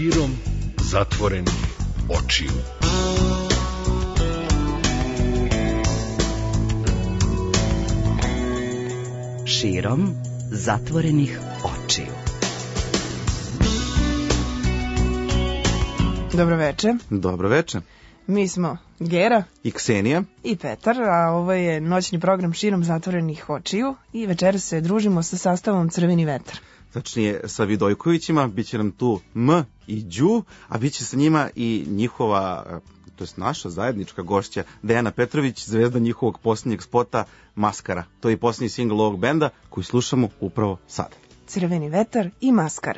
širom zatvorenih očiju. Širom zatvorenih očiju. Dobro veče. Dobro veče. Mi smo Gera i Ksenija i Petar, a ovo je noćni program Širom zatvorenih očiju i večeras se družimo sa sastavom Crveni vetar. Tačnije sa Vidojkovićima, bit će nam tu M i Đu, a bit će sa njima i njihova, to je naša zajednička gošća, Dejana Petrović, zvezda njihovog posljednjeg spota Maskara. To je i posljednji singl ovog benda koji slušamo upravo sada. Crveni vetar i Maskara.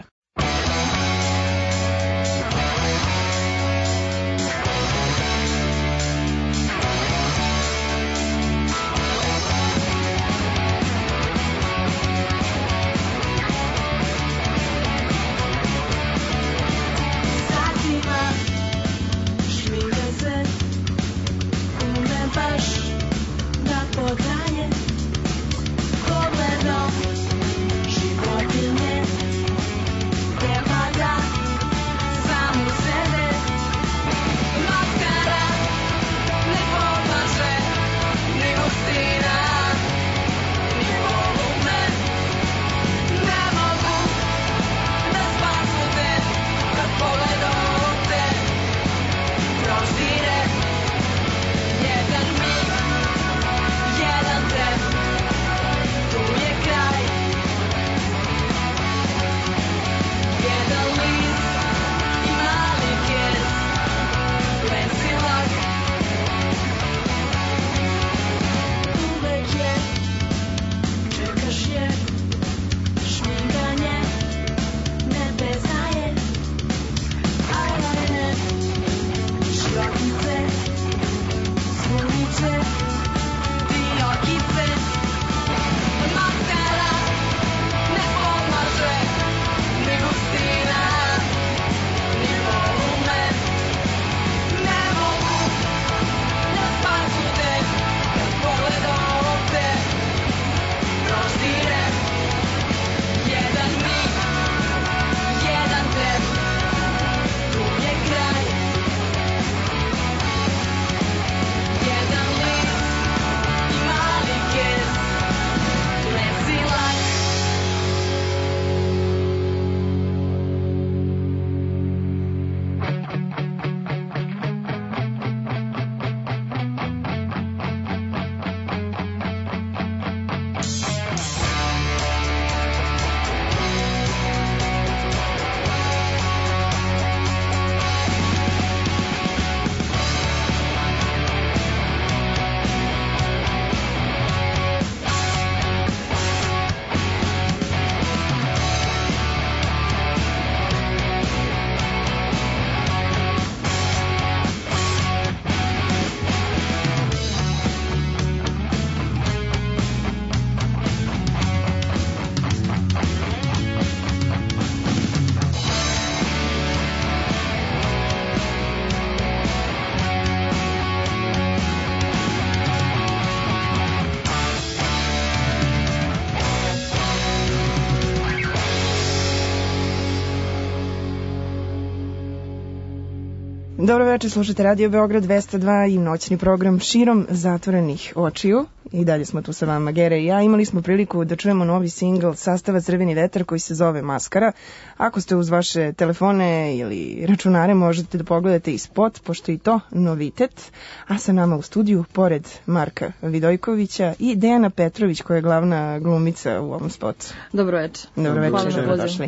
Dobro večer, slušate Radio Beograd 202 i noćni program Širom zatvorenih očiju. I dalje smo tu sa vama, Gere i ja. Imali smo priliku da čujemo novi singl sastava Crveni vetar koji se zove Maskara. Ako ste uz vaše telefone ili računare, možete da pogledate i spot, pošto je i to novitet. A sa nama u studiju, pored Marka Vidojkovića i Dejana Petrović, koja je glavna glumica u ovom spotu. Dobro večer. Dobro večer, dobrodošli.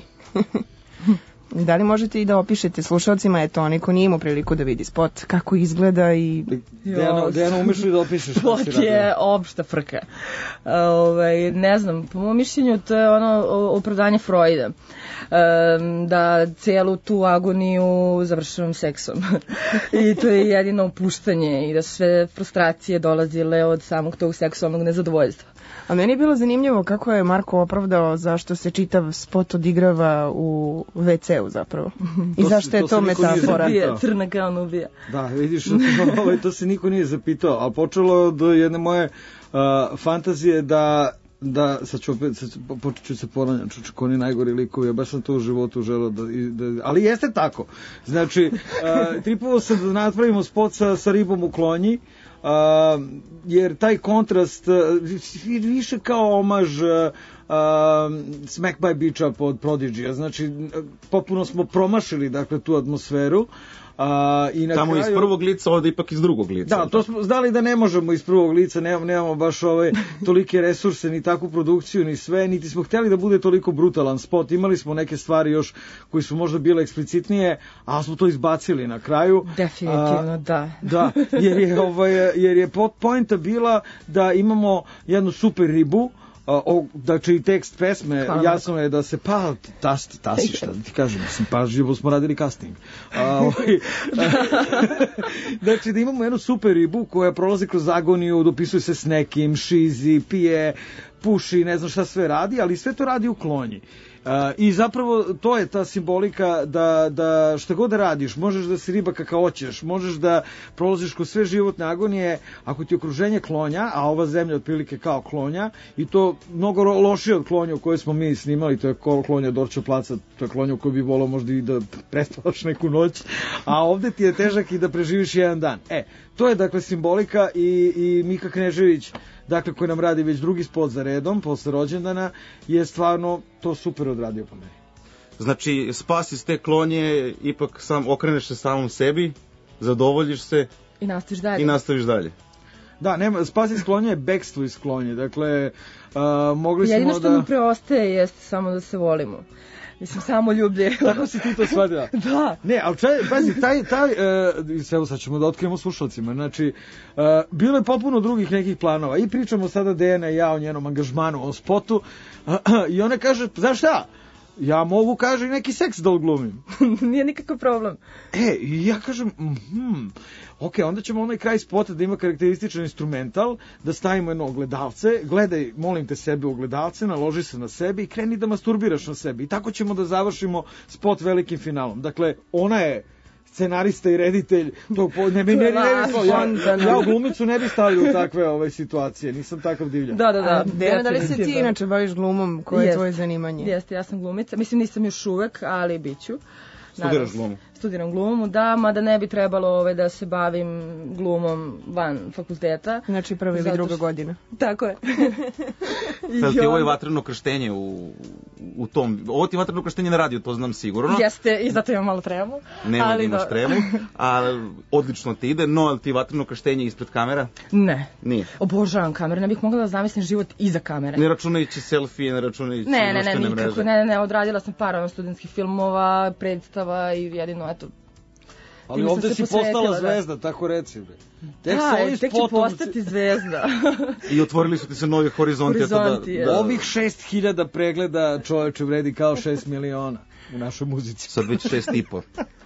Da li možete i da opišete slušalcima, eto, oni ko nije imao priliku da vidi spot, kako izgleda i... Dejana, umeš li da opišeš? Spot je opšta frka. Ne znam, po mom mišljenju to je ono opravdanje Freuda. Da celu tu agoniju završavam seksom. I to je jedino opuštanje i da su sve frustracije dolazile od samog tog seksualnog nezadovoljstva. A meni je bilo zanimljivo kako je Marko opravdao zašto se čitav spot odigrava u WC-u zapravo. I zašto je to metafora. Crna kao nubija. Da, vidiš, to se niko nije zapitao. A počelo od jedne moje fantazije da da, počet ću se ponavljam, čučak, oni najgori likovi, ja baš sam to u životu želeo ali jeste tako. Znači, tripovao sam da napravimo spot sa ribom u klonji, jer taj kontrast više kao omaž Smack by Beach Up od Prodigy, znači popuno smo promašili dakle tu atmosferu. I na tamo kraju, iz prvog lica, ovdje ipak iz drugog lica. Da, to smo znali da ne možemo iz prvog lica, nemamo baš tolike resurse, ni takvu produkciju, ni sve, niti smo htjeli da bude toliko brutalan spot. Imali smo neke stvari još koji su možda bile eksplicitnije, a smo to izbacili na kraju. Definitivno, da. Da, jer je poenta bila da imamo jednu super ribu, znači i tekst pesme, jasno je da se tasi, šta da ti kažem, živo smo radili casting. Znači da imamo jednu super ribu koja prolazi kroz agoniju, dopisuje se s nekim, šizi, pije, puši, ne znam šta sve radi, ali sve to radi u klonji. I zapravo to je ta simbolika da šta god da radiš, možeš da si riba kakav hoćeš, možeš da prolaziš kroz sve životne agonije, ako ti je okruženje klonja, a ova zemlja otprilike kao klonja, i to mnogo lošije od klonja u kojoj smo mi snimali, to je klonja Dorča placa, to je klonja u kojoj bi volao možda i da prespavaš neku noć, a ovde ti je težak i da preživiš jedan dan. To je dakle simbolika i Mika Knežević, dakle, koji nam radi već drugi spot za redom, posle rođendana, je stvarno to super odradio po meni. Znači, spas iz te klonje, ipak okreneš se samom sebi, zadovoljiš se i nastaviš dalje. Da, spas iz klonje je bekstvo iz klonje, dakle, mogli smo da... Jedino što mi preostaje jeste samo da se volimo. Mislim, samo ljublje. Tako si ti to shvatila? Da. Ne, ali pazi, evo sad ćemo da otkrijemo slušalcima, znači, bilo je popuno drugih nekih planova i pričamo sada Dejana i ja o njenom angažmanu, o spotu, i ona kaže, znaš šta? Ja mogu, kaže, i neki seks da odglumim. Nije nikakav problem. I ja kažem, ok, onda ćemo onaj kraj spota da ima karakterističan instrumental, da stavimo jedno ogledalce, gledaj, molim te, sebe u ogledalce, naloži se na sebi i kreni da masturbiraš na sebi. I tako ćemo da završimo spot velikim finalom. Dakle, ona je scenarista i reditelj, ja u glumicu ne bi stavio u takve situacije, nisam takav divljan. Da. Dejana, da li se ti inače baviš glumom, koje je tvoje zanimanje? Jeste, ja sam glumica, mislim nisam još uvek, ali bit ću. Studiraš glumu? Studiram glumu, da, mada ne bi trebalo da se bavim glumom van fakulteta. Znači prva ili druga godina. Tako je. Sad ti ovo je vatreno krštenje u tom, ovo ti je vatreno krštenje na radiju, to znam sigurno. Jeste, i zato imam malo tremu. Nema da imaš tremu, a odlično ti ide, no ali ti je vatreno krštenje ispred kamera? Ne. Nije. Obožavam kamere, ne bih mogla da zamislim život iza kamere. Ne računajući selfie, ne računajući društvene mreže? Ne, odradila sam par studentskih filmova, predstava i jedino, eto. Ali ovde si postala zvezda, tako reci. Tek će postati zvezda. I otvorili su ti se novi horizonti. Ovih 6.000 pregleda, čoveče, vredi kao 6 miliona u našoj muzici. Sad već 6,5.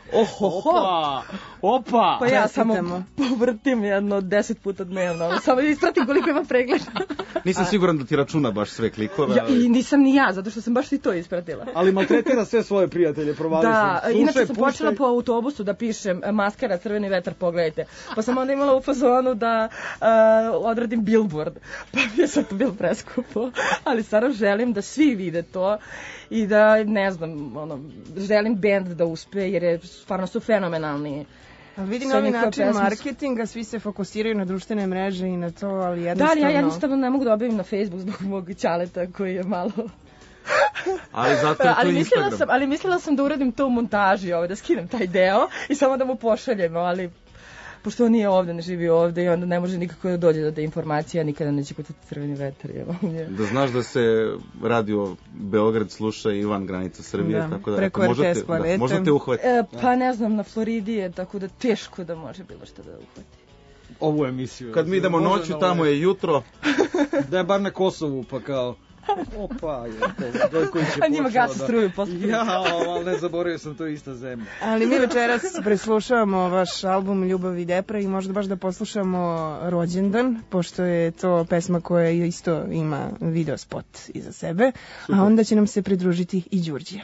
Opa! Pa ja samo povrtim jedno 10 puta dnevno, samo ispratim koliko ima pregleda. Nisam siguran da ti računa baš sve klikove. I nisam ni ja, zato što sam baš i to ispratila. Ali maltretira sve svoje prijatelje, provali su. Da, inače sam počela po autobusu da pišem Maskara, Crveni vetar, pogledajte. Pa sam onda imala u fazonu da odradim billboard. Pa mi je sad to bilo preskupo. Ali stvarno želim da svi vide to i da, ne znam, želim band da uspe, jer stvarno su fenomenalni. Vidi novi način marketinga, svi se fokusiraju na društvene mreže i na to, ali jednostavno... Da, ali ja jednostavno ne mogu da objavim na Facebook zbog mog ćaleta koji je malo... Ali zato je to Instagram. Ali mislila sam da uradim to u montaži, da skinem taj deo i samo da mu pošaljemo, ali... Pošto on nije ovde, ne živi ovde i onda ne može nikako da dođe do te informacije, nikada neće kucati Crveni vetar. Da znaš da se radio Beograd sluša i van granica Srbije, tako da preko RTS planete. Možete uhvatiti. Pa ne znam, na Floridi je tako da teško da može bilo što da uhvati. Ovu emisiju. Kad mi idemo noću, tamo je jutro. Da je bar na Kosovu, pa kao... Opa, a njima gasi struju posle. Ja, ali ne zaboravio sam, to je ista zemlja. Ali mi večeras preslušavamo vaš album Ljubav i depra i možda baš da poslušamo Rođendan, pošto je to pesma koja isto ima video spot iza sebe, a onda će nam se pridružiti i Đurđija.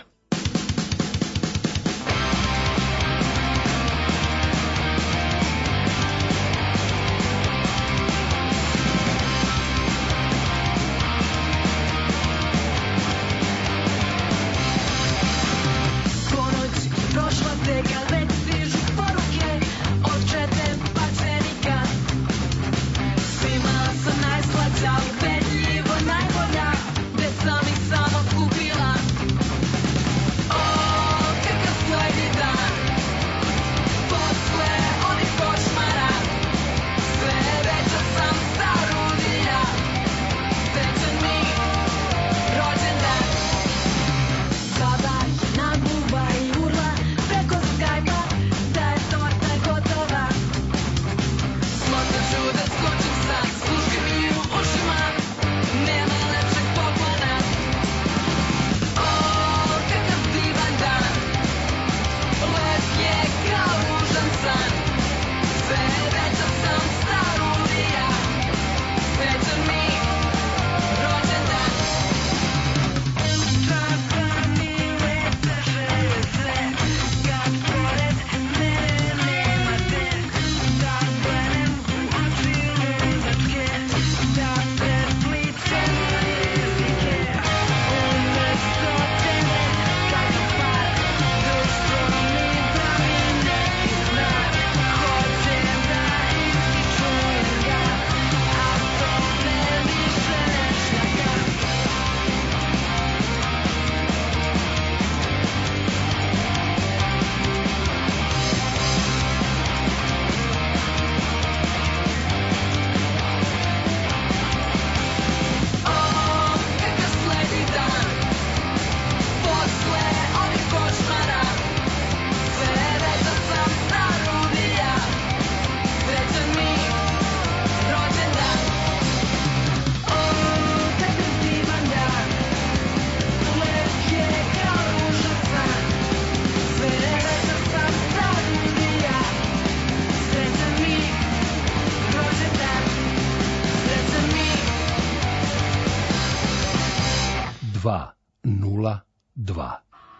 202.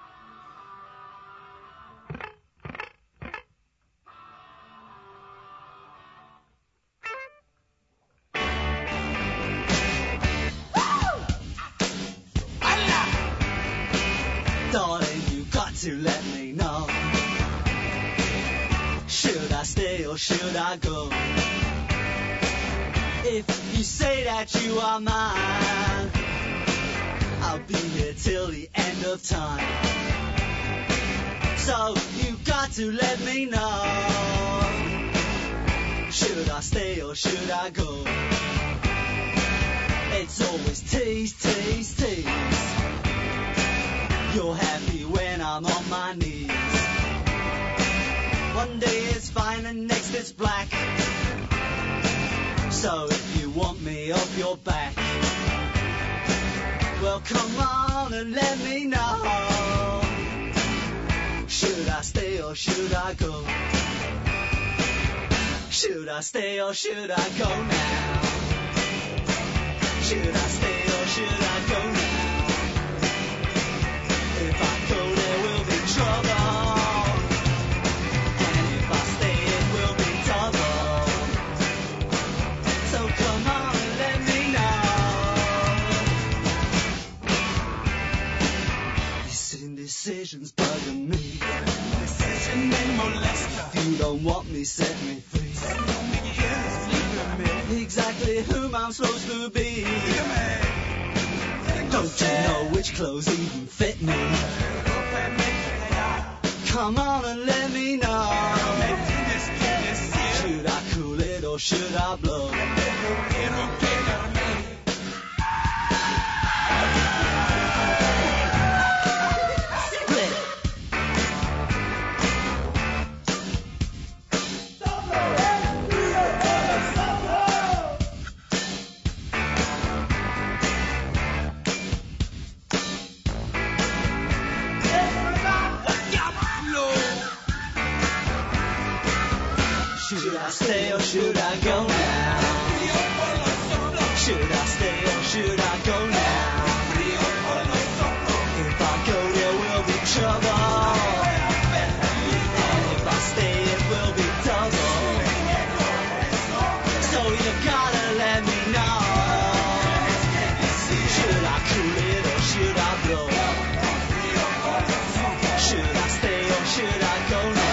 Darling, you got to let me know. Should I stay or should I go? If you say that you are mine, I'll be here till the end of time. So you got to let me know. Should I stay or should I go? It's always tease, tease, tease. You're happy when I'm on my knees. One day it's fine and next it's black. So if you want me off your back, well come on and let me know. Should I stay or should I go? Should I stay or should I go now? Should I stay or should I go now? If I go there will be trouble, and if I stay it will be double. So come on and let me know. These indecisions bugging me. Indecision and molester. If you don't want me, set me free. Exactly whom I'm supposed to be. Don't you know which clothes even fit me? Come on and let me know. Should I cool it or should I blow? Split. Should I stay or should I go now? Should I stay or should I go now? If I go there will be trouble, and if I stay it will be double. So you gotta let me know. Should I cool it or should I blow? Should I stay or should I go now?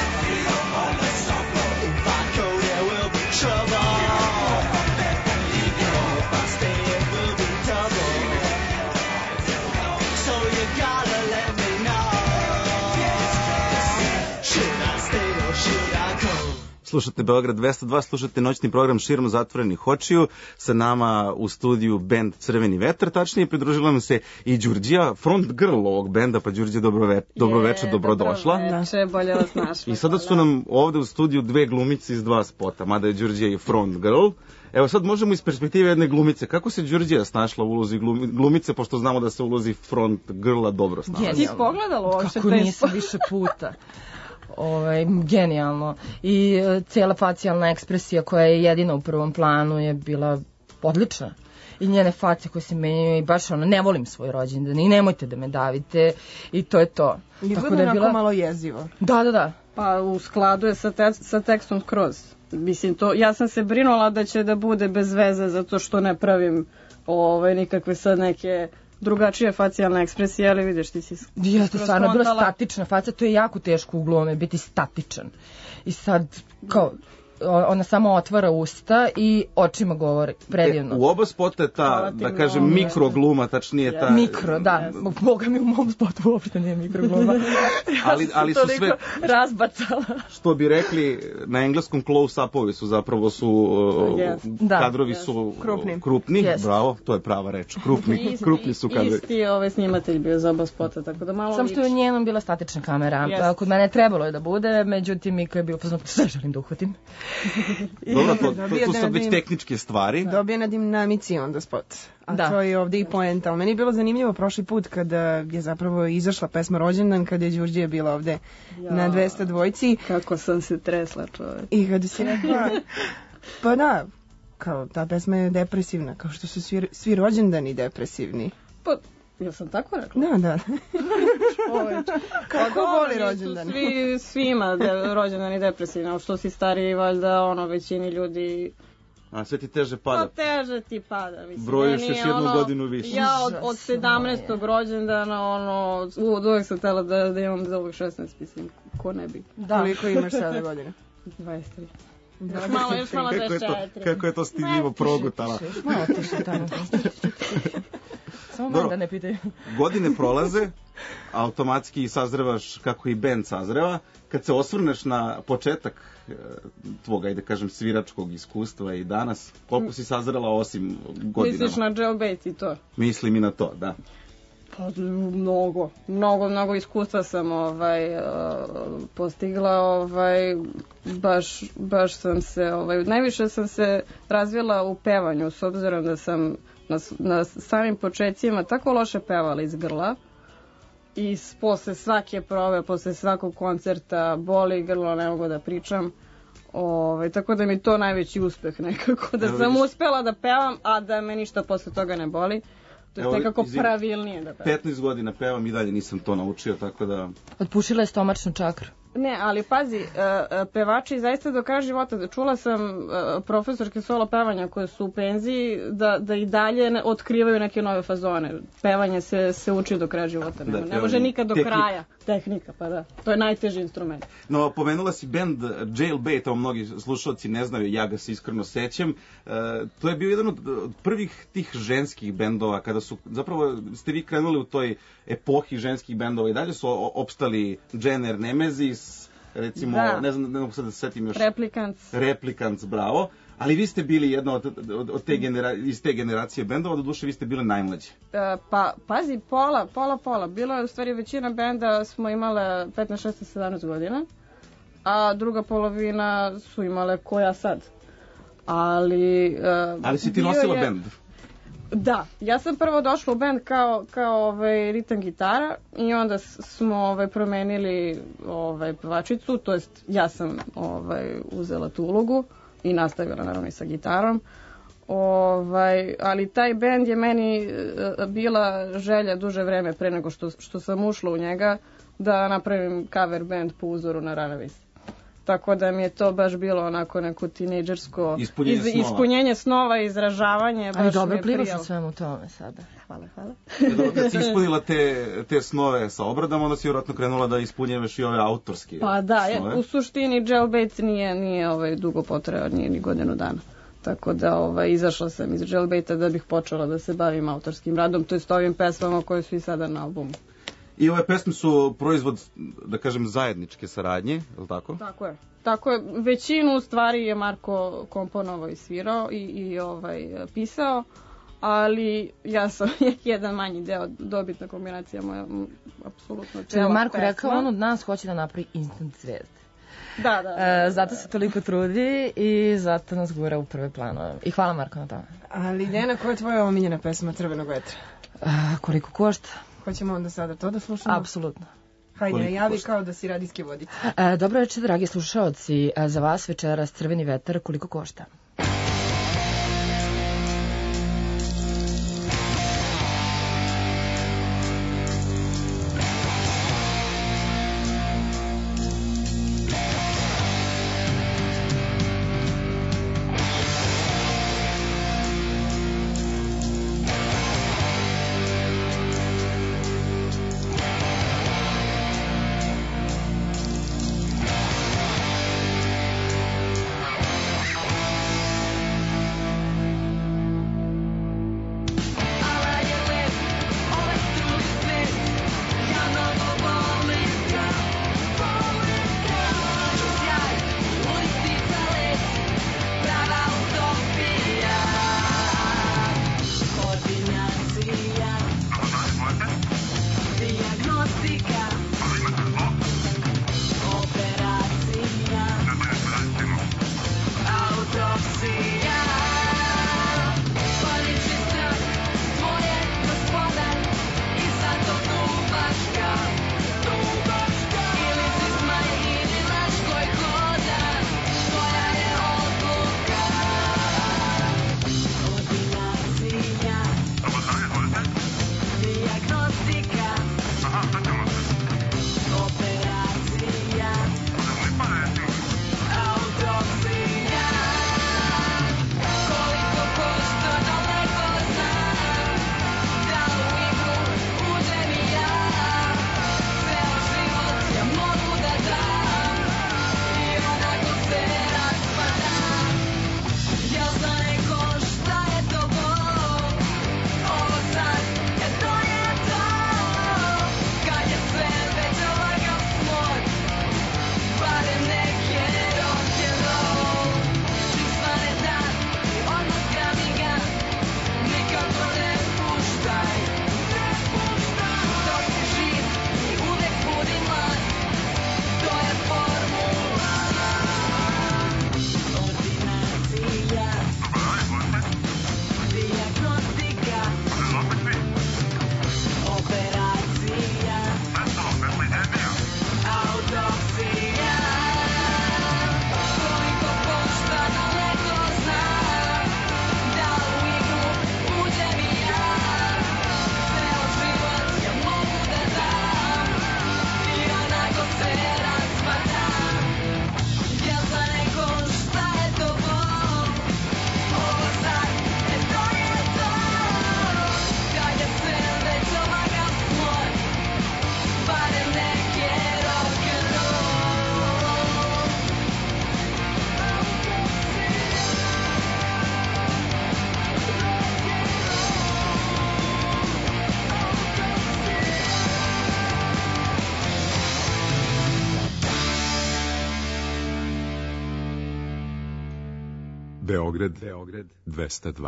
Slušate Beograd 202, slušate noćni program širom zatvorenih očiju. Sa nama u studiju bend Crveni vetar, tačnije pridružila nam se i Đurđija, front girl ovog benda, pa Đurđija dobroveče, dobrodošla. Dobroveče, bolje vas našla. I sada su nam ovde u studiju dve glumice iz dva spota, mada je Đurđija i front girl. Evo sad možemo iz perspektive jedne glumice. Kako se Đurđija snašla u ulozi glumice, pošto znamo da se u ulozi front girla dobro snašla? Ti pogledala uopšte kako nisam više puta. Genijalno. I cijela facijalna ekspresija koja je jedina u prvom planu je bila odlična. I njene face koje se menjaju i baš ne volim svoj rođendan i nemojte da me davite i to je to. Izgleda da je onako malo jezivo. Da. Pa u skladu je sa tekstom skroz. Mislim, ja sam se brinula da će da bude bez veze zato što ne pravim nikakve sad neke drugačije facijalne ekspresije, ali vidiš ti si to stvarno bila statična faca, to je jako teško u glumi, biti statičan. I sad, kao, ona samo otvara usta i očima govori, predivno. U oba spota je ta, da kažem, mikrogluma, tačnije ta... Mikro, da. Boga mi u mom spotu uopšte nije mikrogluma. ali su sve... razbacala. Što bi rekli, na engleskom close-upovi su zapravo kadrovi su krupni. Bravo, to je prava reč. Krupni su kadrovi. Isti snimatelj bio za oba spota, tako da malo... Samo što je u njenom bila statična kamera. Kod mene trebalo je da bude, međutim, Mika je bio poznat, sve želim da uhvatim. Dobro, to su već tehničke stvari. Dobije na dinamici onda spot. A to je ovdje i poenta. Ali meni je bilo zanimljivo prošli put kada je zapravo izašla pesma Rođendan, kada je Đurđija bila ovde na 202. Kako sam se tresla, čovjek. I kada si rekla, pa da, kao ta pesma je depresivna, kao što su svi rođendani depresivni. Pa Jel sam tako rekla? Da. Čoveč. Kako Pa voli dobro, rođendani? Svima rođendani depresivni, ali što si stariji, valjda, većini ljudi... A sve ti teže Pa pada. teže ti pada, mislim. Brojiš Meni je još jednu godinu više. Ja od 17. rođendana, uvijek sam htjela da imam za ovih 16, mislim, ko ne bi. Da. Koliko imaš sada godina? 23. Još malo 24. Kako je to stidljivo progutala. Malo tiše tamo. Samo Dobro. da ne pitaju. Godine prolaze, automatski sazrevaš kako i bend sazreva. Kad se osvrneš na početak tvog, ajde kažem, sviračkog iskustva i danas, koliko si sazrela osim godinama? Misliš na jailbait i to? Mislim i na to, da. Pa mnogo iskustva sam postigla, baš sam se, najviše sam se razvila u pevanju, s obzirom da sam na samim početcima tako loše pevala iz grla i posle svake probe, posle svakog koncerta boli grlo, ne mogu da pričam. Tako da mi to najveći uspeh nekako, da sam uspela da pevam, a da me ništa posle toga ne boli. To je nekako pravilnije da pevam. 15 godina pevam i dalje nisam to naučio, tako da... Otpušila je stomačnu čakru. Ne, ali pazi, pevači zaista do kraja života, čula sam profesorke solo pevanja koje su u penziji, da i dalje otkrivaju neke nove fazone. Pevanje se uči do kraja života, ne može nikad do kraja. Tehnika, pa da. To je najteži instrument. No, pomenula si band Jailbait, ovo mnogi slušalci ne znaju, ja ga se iskreno sećam. To je bio jedan od prvih tih ženskih bendova, kada su, zapravo ste vi krenuli u toj epohi ženskih bendova i dalje su opstali Jenner, Nemesis, recimo, ne znam, ne mogu sad da se setim još. Replicants, bravo. Ali vi ste bili jedna od iz te generacije bendova, doduše vi ste bile najmlađe. Pa, pazi, pola. Bilo je u stvari većina benda smo imale 15, 16, 17 godina, a druga polovina su imale ko ja sad. Ali si ti nosila bend? Da, ja sam prvo došla u bend kao ritam gitara i onda smo promenili pevačicu, to jest ja sam uzela tu ulogu i nastavila naravno i sa gitarom. Ali taj bend je meni bila želja duže vreme pre nego što sam ušla u njega da napravim cover band po uzoru na Runaways. Tako da mi je to baš bilo onako neko tinejdžersko ispunjenje snova, izražavanje. Ali dobro pliva sa svemu tome sada. Hvala. Kad si ispunila te snove sa obradama, onda si vjerojatno krenula da ispunjavaš i ove autorske snove. Pa da, u suštini Jailbait nije dugo potrajao, nije ni godinu dana. Tako da izašla sam iz Jailbaita da bih počela da se bavim autorskim radom, to jest ovim pesmama koje su i sada na albumu. I ove pesme su proizvod, da kažem, zajedničke saradnje, je li tako? Tako je. Većinu stvari je Marko komponovao i svirao i pisao, ali ja sam jedan manji deo, dobitna kombinacija moja, apsolutno cela pesma. Marko rekao, on od nas hoće da napravi instant zvezde. Da. Zato se toliko trudi i zato nas gura u prve planove. I hvala Marko na tome. Ali Dena, koja je tvoja omiljena pesma Crvenog vetra? Koliko košta? Hoćemo onda sada to da slušamo? Apsolutno. Hajde, javi kao da si radijske vodice. Dobro večer, dragi slušaoci. Za vas večeras Crveni vetar, koliko košta? Dijagnostika Beograd 202.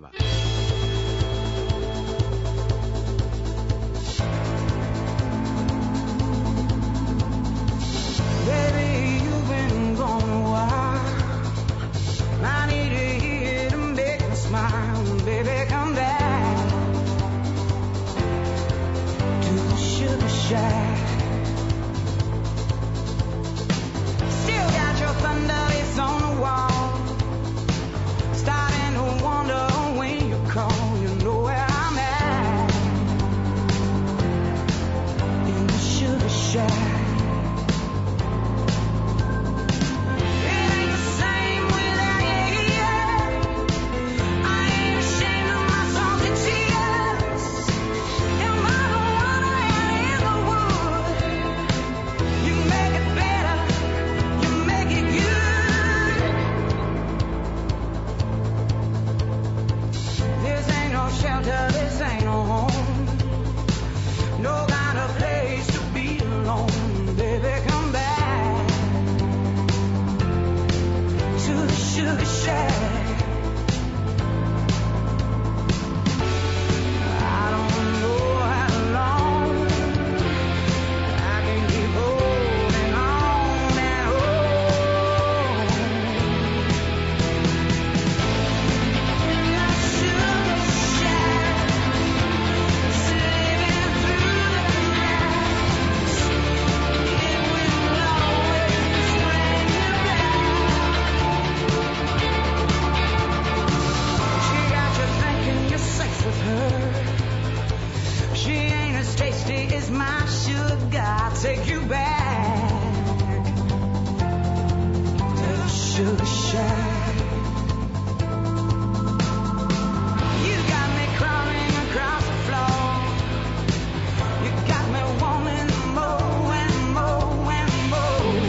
Baby, you've been gone a while. I need to hear to make you smile. Baby, come back to the sugar shack. Still got your thunder, it's on the wall. Starting to wonder when you call. You know where I'm at in the sugar shack. This ain't no home, no kind of place to be alone. Baby, come back to the sugar shack. I don't know how long I can keep holding on and on. The sugar shack. She ain't as tasty as my sugar. I'll take you back to the sugar shack. You got me crawling across the floor. You got me wanting more and more and more.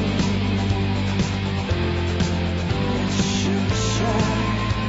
The sugar shack.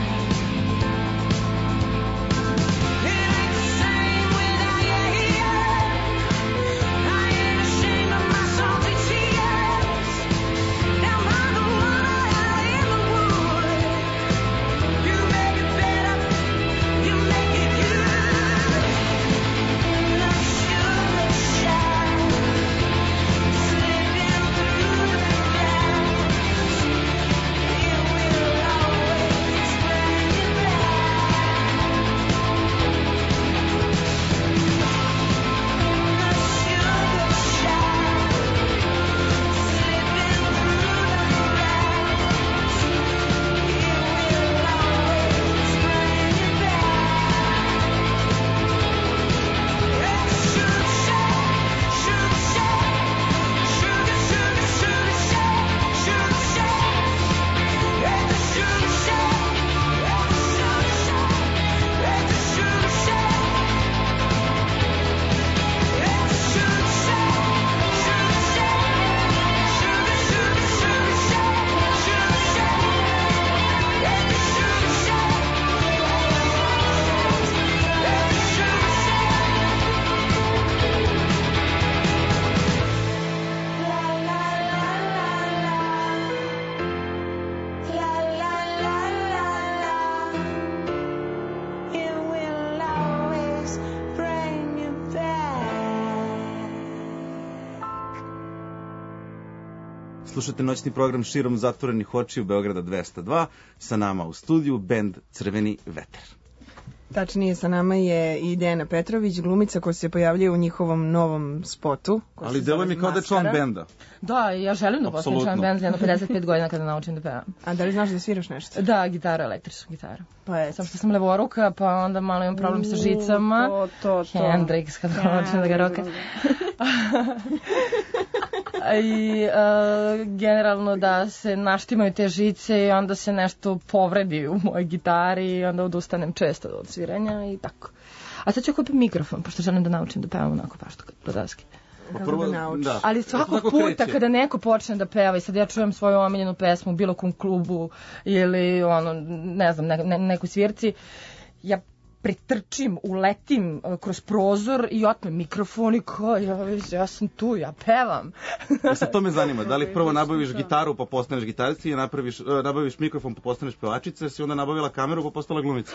Slušate noćni program širom zatvorenih očiju Beograda 202. Sa nama u studiju bend Crveni vetar. Tačnije, sa nama je i Dejana Petrović, glumica koja se pojavljuje u njihovom novom spotu. Ali deluje mi kao da je član benda. Da, ja želim da postanem član benda jedno 55 godina kada naučim da pevam. A da li znaš da sviraš nešto? Da, gitaru, električnu gitaru. Pa je. Samo što sam levoruka, pa onda malo imam problem sa žicama. Hendrix, kada naučim da ga roka. I generalno da se naštimaju te žice i onda se nešto povredi u mojoj gitari i onda odustanem često od sviranja i tako. A sad ću kupiti mikrofon, pošto želim da naučim da pevam onako baš brodavski. Ali svakog puta kada neko počne da peva i sad ja čujem svoju omiljenu pesmu u bilo kom klubu ili ono, ne znam, nekoj svirci, ja pretrčim, uletim kroz prozor i otmem mikrofon i kao, ja sam tu, ja pevam. Sad to me zanima, da li prvo nabaviš gitaru pa postaneš gitarica i nabaviš mikrofon pa postaneš pevačica, jer si onda nabavila kameru pa postala glumica?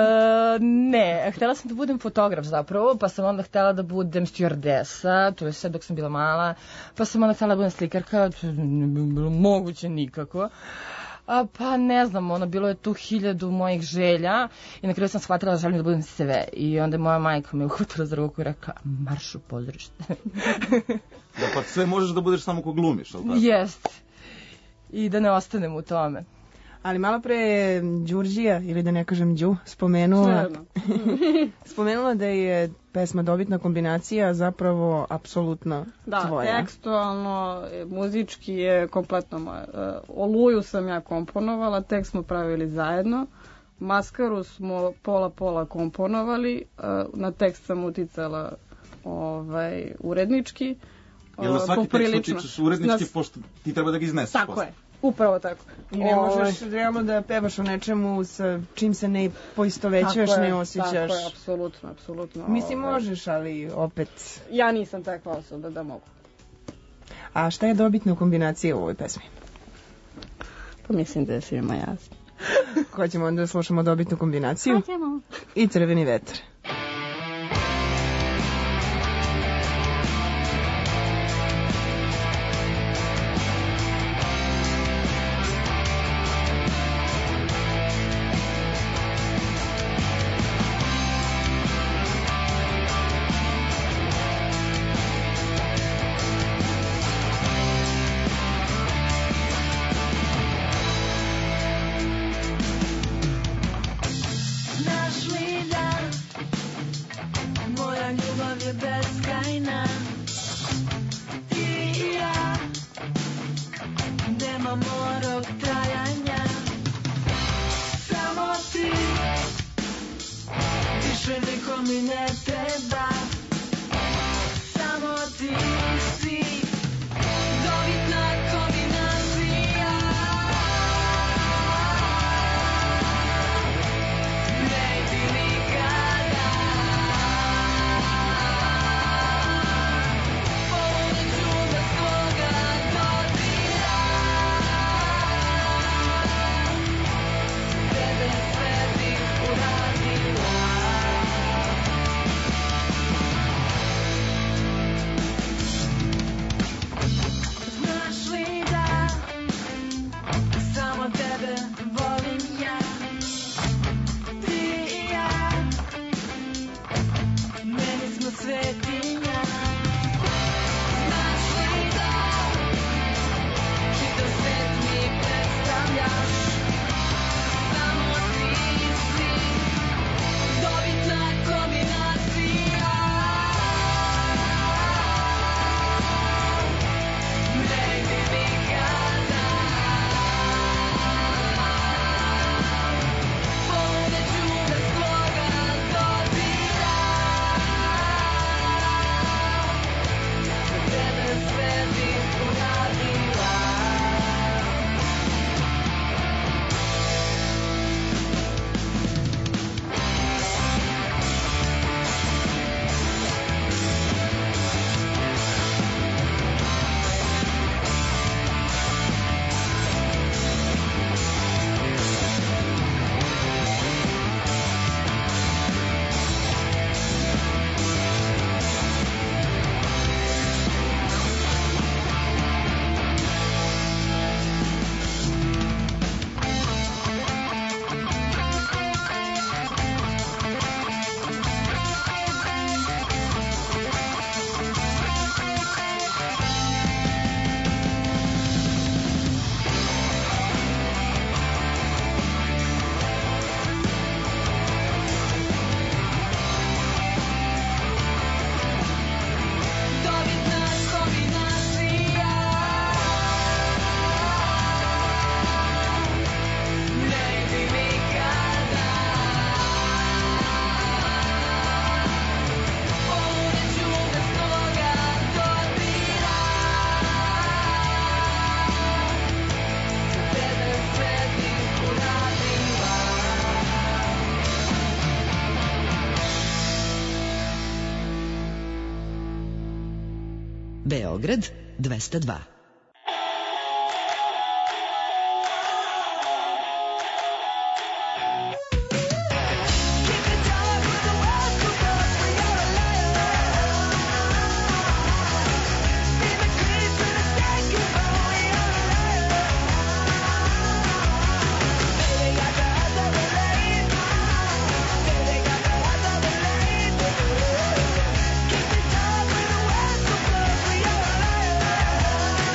Ne, htela sam da budem fotograf zapravo, pa sam onda htela da budem stewardesa, to je sve dok sam bila mala, pa sam onda htela da budem slikarka, to nije bilo moguće nikako. Pa ne znam, bilo je tu 1000 mojih želja i na kraju sam shvatila da želim da budem sve. I onda je moja majka me uhvatila za ruku i rekla, marš u pozorište. Da, pa sve možeš da budeš samo ko glumiš, ali tako? Jest. I da ne ostanem u tome. Ali malo pre je Đurđija, ili da ne kažem Đu, spomenula da je pesma Dobitna kombinacija zapravo apsolutno tvoja. Da, tekstualno, muzički je kompletno moja. Oluju sam ja komponovala, tekst smo pravili zajedno, Maskaru smo pola komponovali, na tekst sam uticala urednički. Jel na svaki tekst utičeš urednički, pošto ti treba da ga izneseš? Tako je. Upravo tako. I ne možeš realno da pevaš o nečemu sa čim se ne poistovećaš, ne osjećaš. Tako je, apsolutno. Mislim, možeš, ali opet... Ja nisam takva osoba da mogu. A šta je dobitna kombinacija u ovoj pesmi? Pa mislim da je svima jasno. Hoćemo onda da slušamo dobitnu kombinaciju? Hoćemo. I Crveni vetar. Našli dan Beograd 202. Keep it dark with the west of us, we are alive.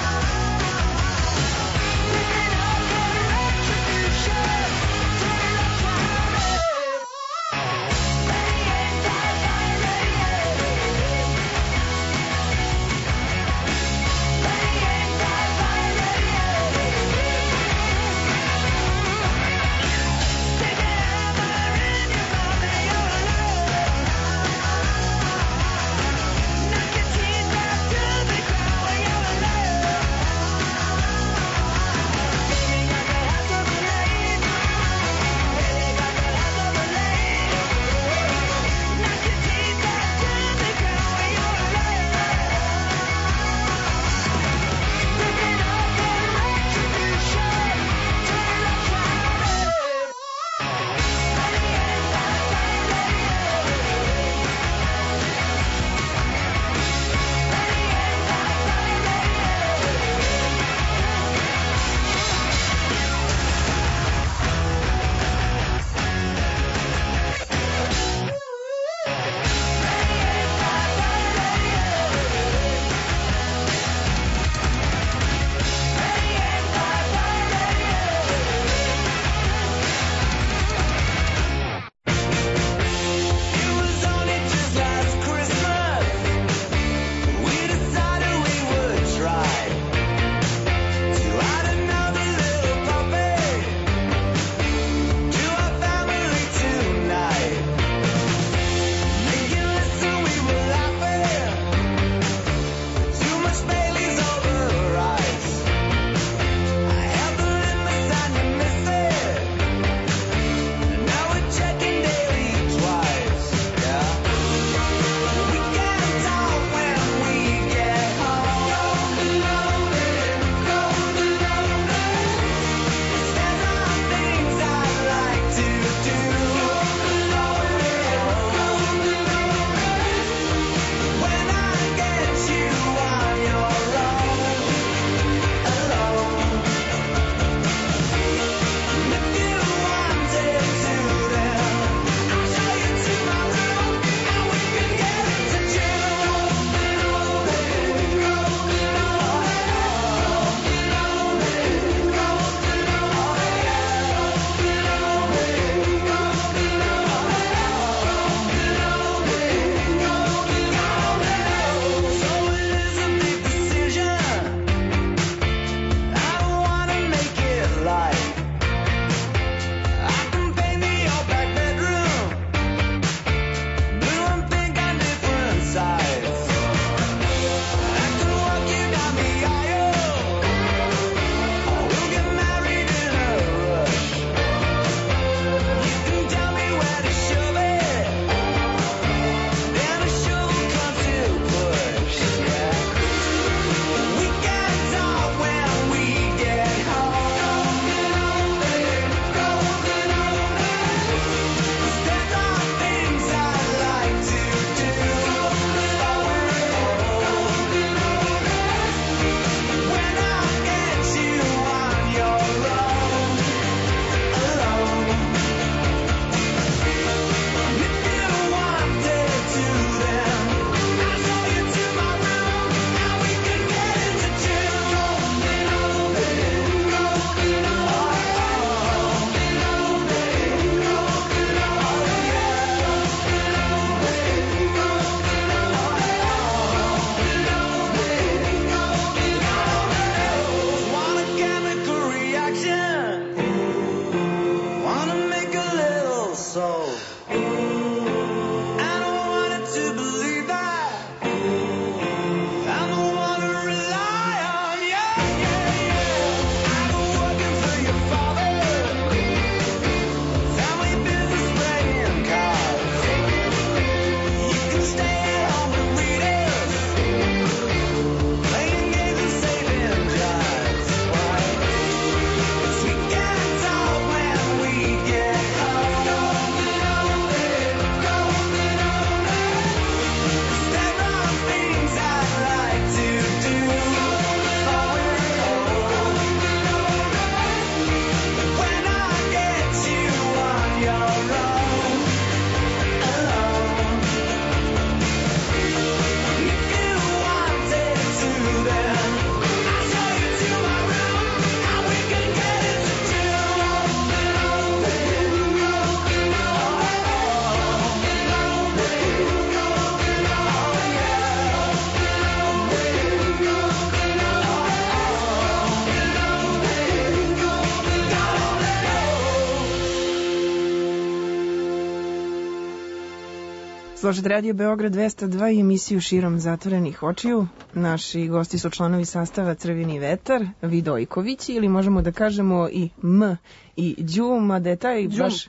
Slušajte Radio Beograd 202 i emisiju Širom zatvorenih očiju. Naši gosti su članovi sastava Crveni vetar, Vidojkovići, ili možemo da kažemo i M i Đum, mada je taj baš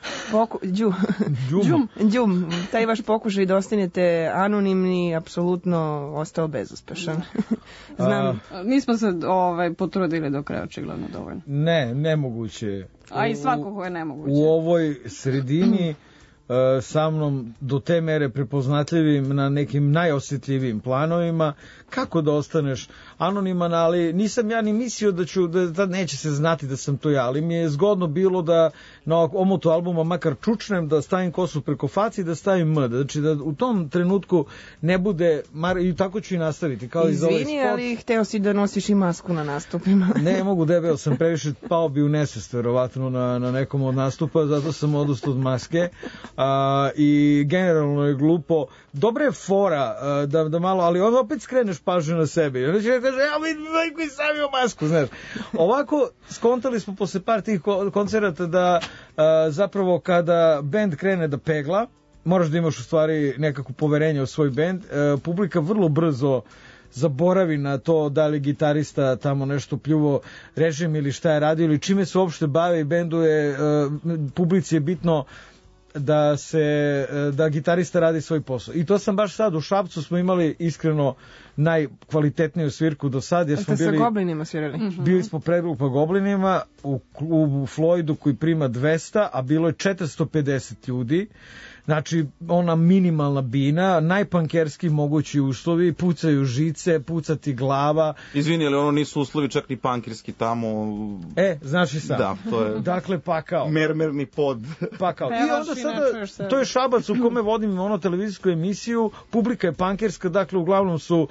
Đum, taj vaš pokušaj da ostanete anonimni apsolutno ostao bezuspešan. Znam. Nismo se potrudili do kraja, očigledno dovoljno. Ne, nemoguće. A i svakako je nemoguće. U ovoj sredini sa mnom do te mere prepoznatljivim na nekim najosjetljivijim planovima, kako da ostaneš anoniman, ali nisam ja ni mislio da neće se znati da sam to ja, ali mi je zgodno bilo da na omotu albuma makar čučnem, da stavim kosu preko faci i da stavim M, znači da u tom trenutku ne bude, i tako ću i nastaviti, kao i za ovaj spot. Izvini, ali hteo si da nosiš i masku na nastupima. Ne mogu, debel sam previše, pao bi u nesvest verovatno na nekom od nastupa, zato sam odustao od maske. I generalno je glupo. Dobra je fora da malo, ali onda opet skreneš pažnju na sebe. I onda će kaže, ja vidim koji stavio masku, znaš. Ovako, skontali smo posle par tih koncerata da zapravo kada bend krene da pegla, moraš da imaš u stvari nekako poverenje u svoj bend, publika vrlo brzo zaboravi na to da li gitarista tamo nešto pljuvo režim ili šta je radio ili čime se uopšte bave i bendu je, publici je bitno da gitarista radi svoj posao. I to sam baš sad u Šapcu smo imali iskreno najkvalitetniju svirku do sad. Jer smo sa Goblinima svirali? Bili smo predgrupa Goblinima u Floydu koji prima 200, a bilo je 450 ljudi. Znači, ona minimalna bina, najpankerski mogući uslovi, pucaju žice, pucati glava. Izvini, ali ono nisu uslovi čak ni pankerski tamo. Znaš i sam. Da, to je... Dakle, pakao. Mermerni pod. Pakao. I onda sada, to je Šabac u kome vodim ono televizijsku emisiju, publika je pankerska, dakle, uglavnom su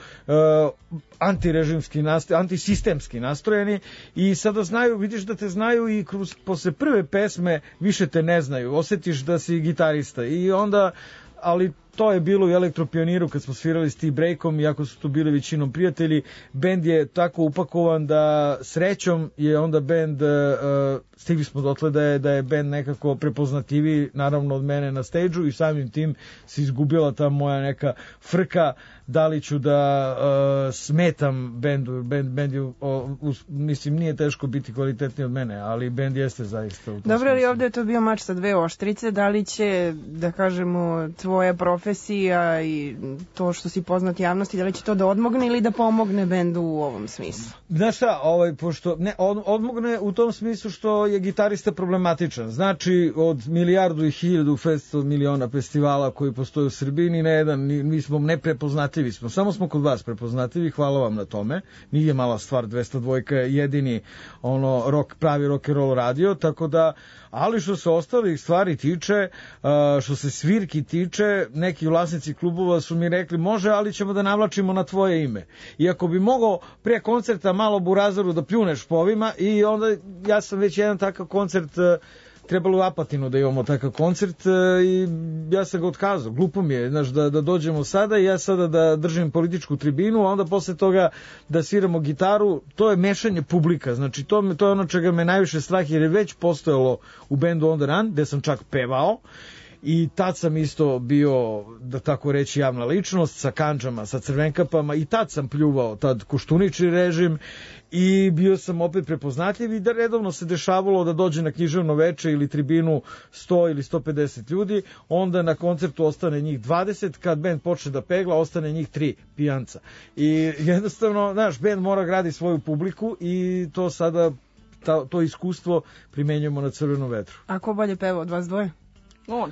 antirežimski, antisistemski nastrojeni i sada znaju, vidiš da te znaju i posle prve pesme više te ne znaju, osjetiš da si gitarista i onda, ali to je bilo u Elektropioniru kad smo svirali s T-Breakom, iako su tu bili većinom prijatelji, bend je tako upakovan da srećom je onda bend, stigli smo dotle da je bend nekako prepoznativiji naravno od mene na stage-u i samim tim se izgubila ta moja neka frka da li ću da smetam bendu, bend je, mislim nije teško biti kvalitetniji od mene, ali bend jeste zaista u tom Dobro, ali smislu. ovdje je to bio mač sa dve oštrice, da li će, da kažemo, tvoja profesija i to što si poznat javnosti, da li će to da odmogne ili da pomogne bendu u ovom smislu? Znaš šta, pošto odmogne u tom smislu što je gitarista problematičan. Znači, od 1.500.000 miliona festivala koji postoje u Srbiji, ni na jedan, mi smo neprepoznatljivi smo. Samo smo kod vas prepoznatljivi, hvala vam na tome. Nije mala stvar, 202 je jedini pravi rock and roll radio, tako da, ali što se ostalih stvari tiče, što se svirki tiče, neki vlasnici klubova su mi rekli, može, ali ćemo da navlačimo na tvoje ime. I ako bi mogao pre koncerta malo Burazaru da pljuneš po ovima, i onda ja sam već jedan takav koncert, trebalo u Apatinu da imamo takav koncert i ja sam ga otkazao. Glupo mi je, znaš, da dođemo sada i ja sada da držim političku tribinu, a onda posle toga da sviramo gitaru. To je mešanje publika, znači to je ono čega me najviše strah, jer je već postojalo u bendu On The Run, gde sam čak pevao. I tad sam isto bio, da tako reći, javna ličnost sa kandžama, sa crvenkapama, i tad sam pljuvao tad Koštunični režim i bio sam opet prepoznatljiv i da redovno se dešavalo da dođe na književno veče ili tribinu 100 ili 150 ljudi, onda na koncertu ostane njih 20, kad bend počne da pegla ostane njih 3 pijanca. I jednostavno, znaš, bend mora gradi svoju publiku i to sada, to iskustvo primenjujemo na Crvenom vetru. A ko bolje peva od vas dvoje? On.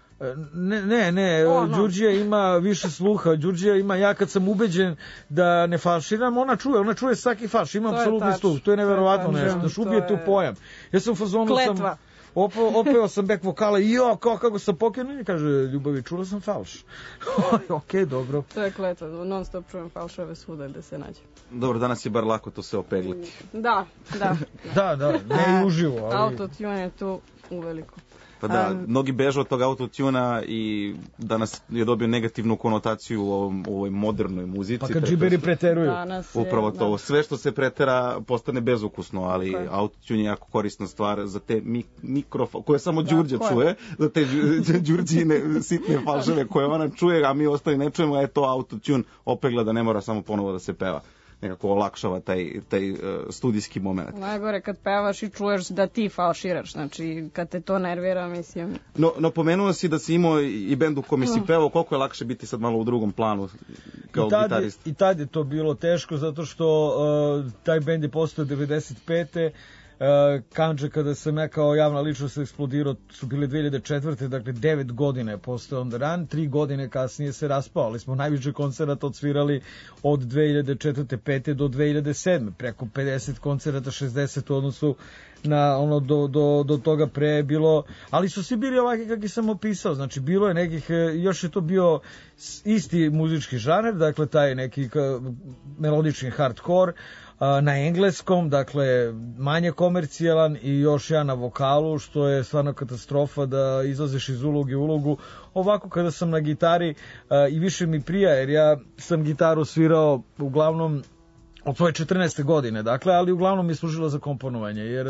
Ne, Đurđija ima više sluha, Đurđija ima, ja kad sam ubeđen da ne falširam, ona čuje svaki falš, ima apsolutni sluh, to je neverovatno nešto, da šubijete u pojam. Ja sam u fazonu Kletva. Opeo sam back vokala i kako sam pokrenuo, kaže, Ljubavi, čula sam falš. Okej, dobro. To je kletva, non stop čujem falšove svuda gde se nađe. Dobro, danas je bar lako to sve opegliti. Da. Da, ne i uživo. Ali... Autotune je tu uveliko. Pa da, mnogi beže od tog autotuna i danas je dobio negativnu konotaciju u ovoj modernoj muzici. Pa kad džiberi preteruju. Upravo to. Sve što se pretera postane bezukusno, ali autotune je jako korisna stvar za te mikrofone, koje samo Đurđe čuje, za te Đurđine sitne falševe koje ona čuje, a mi ostali ne čujemo, to autotune opegla da ne mora samo ponovo da se peva. Nekako olakšava taj studijski moment. Najgore kad pevaš i čuješ da ti falširaš, znači kad te to nervira, mislim... No pomenuo si da si imao i bend u kome si pevao, koliko je lakše biti sad malo u drugom planu kao gitarist? I tad je to bilo teško, zato što taj bend je postao 95. Kandže, kada sam ja kao javna ličnost eksplodirao, su bile 2004. Dakle 9 godina je postao On The Run, 3 godine kasnije se raspao, ali smo najviše koncerata odsvirali od 2004. 5. do 2007. Preko 50 koncerata, 60 u odnosu na ono do toga pre je bilo, ali su svi bili ovakvi kakvi sam opisao, znači bilo je nekih, još je to bio isti muzički žaner, dakle taj neki melodični hardcore, na engleskom, dakle manje komercijalan i još ja na vokalu, što je stvarno katastrofa da izlaziš iz uloge u ulogu. Ovako kada sam na gitari i više mi prija, jer ja sam gitaru svirao uglavnom od svoje 14. godine, dakle, ali uglavnom mi služilo za komponovanje, jer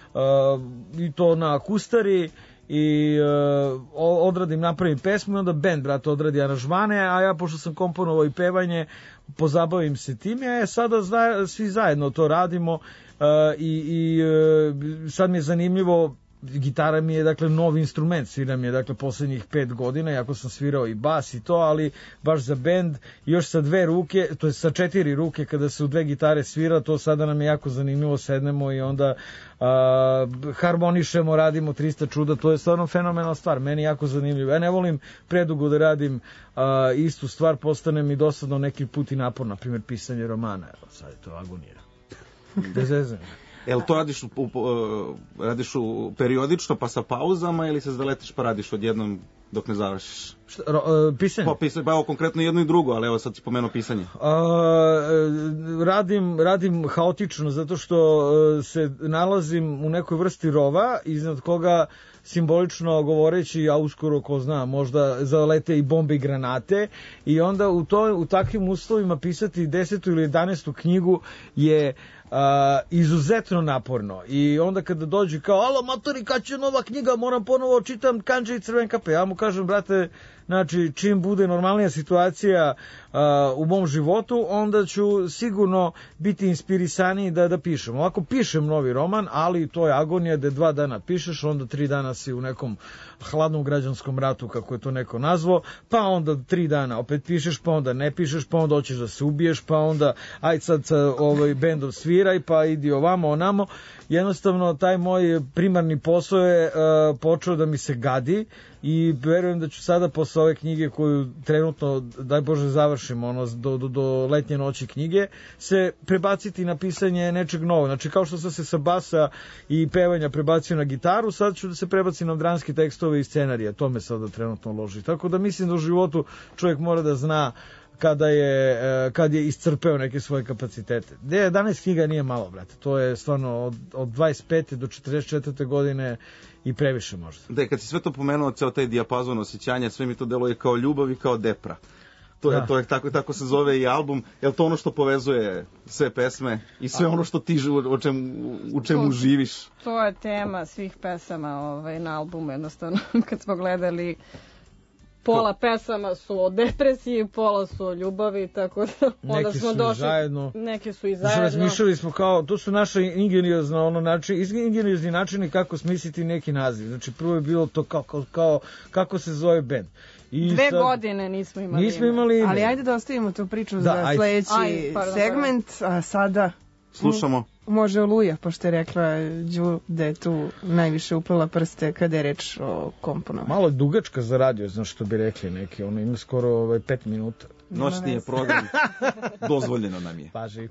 i to na akustari i napravim pesmu i onda band, brate, odradi aranžmane, a ja, pošto sam komponovao i pevanje, pozabavim se tim, sada svi zajedno to radimo i sad mi je zanimljivo, gitara mi je, dakle, novi instrument, sviram je, dakle, poslednjih 5 godina, iako sam svirao i bas i to, ali baš za bend, još sa 2 ruke, to je sa 4 ruke, kada se u 2 gitare svira, to sada nam je jako zanimljivo, sednemo i onda harmonišemo, radimo 300 čuda, to je stvarno fenomenalna stvar, meni jako zanimljivo. Ja ne volim predugo da radim istu stvar, postane mi dosadno neki put i napor, na primjer pisanje romana, evo, sad je to agonija. Bez veze. Jel to radiš periodično pa sa pauzama ili se zaletiš pa radiš odjednom dok ne završiš? Pisanje? Pa evo konkretno jedno i drugo, ali evo sad si pomenuo pisanje. Radim haotično zato što se nalazim u nekoj vrsti rova iznad koga simbolično govoreći, a uskoro ko zna, možda zalete i bombe i granate i onda u takvim uslovima pisati 10. ili 11. knjigu je izuzetno naporno i onda kada dođu kao, alo matori, kad će nova knjiga, moram ponovo čitam Kandže i Crvenkape, ja mu kažem, brate, znači čim bude normalnija situacija u mom životu, onda ću sigurno biti inspirisaniji da pišem. Ovako pišem novi roman, ali to je agonija da 2 dana pišeš, onda 3 dana si u nekom hladnom građanskom ratu, kako je to neko nazvao, pa onda 3 dana opet pišeš, pa onda ne pišeš, pa onda hoćeš da se ubiješ, pa onda aj sad bendov sviraj, pa idi ovamo, onamo. Jednostavno, taj moj primarni posao je počeo da mi se gadi i verujem da ću sada posle ove knjige koju trenutno, daj Bože, završim do letnje noći knjige, se prebaciti na pisanje nečeg novog. Znači, kao što sam se sa basa i pevanja prebacio na gitaru, sad ću da se prebacim na dramske tekstove i scenarije. To me sada trenutno loži. Tako da mislim da u životu čovjek mora da zna kad je iscrpeo neke svoje kapacitete. 11 knjiga nije malo, brate. To je stvarno od 25. do 44. godine i previše možda. Da, kad si sve to pomenuo, ceo taj dijapazon osjećanja, sve mi to deluje kao ljubav i kao depra. To je tako se zove i album. Je li to ono što povezuje sve pesme i sve ono što ti u čemu živiš? To je tema svih pesama na albumu, jednostavno. Kad smo gledali, pola pesama su o depresiji, pola su o ljubavi, tako da onda smo došli. Neke su i zajedno. Razmišljali smo kao, to su naše ingeniozni načini kako smisliti neki naziv. Znači, prvo je bilo to kako se zove bend. 2 godine nismo imali ime. Ali ajde da ostavimo tu priču za sledeći segment, a sada slušamo. Može Oluja, pošto je rekla Đu da je tu najviše uplela prste kada je reč o komponovanju. Malo je dugačka za radio, znaš što bi rekli neki, ono ima skoro 5 minuta. Noćni je program, dozvoljeno nam je. Paži.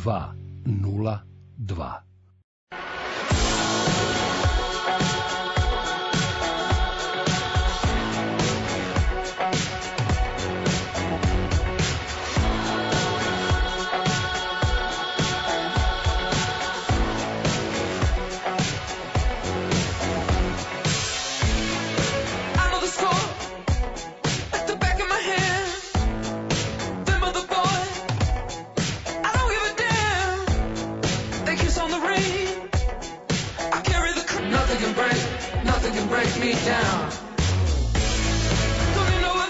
202. Break me down. Don't you know if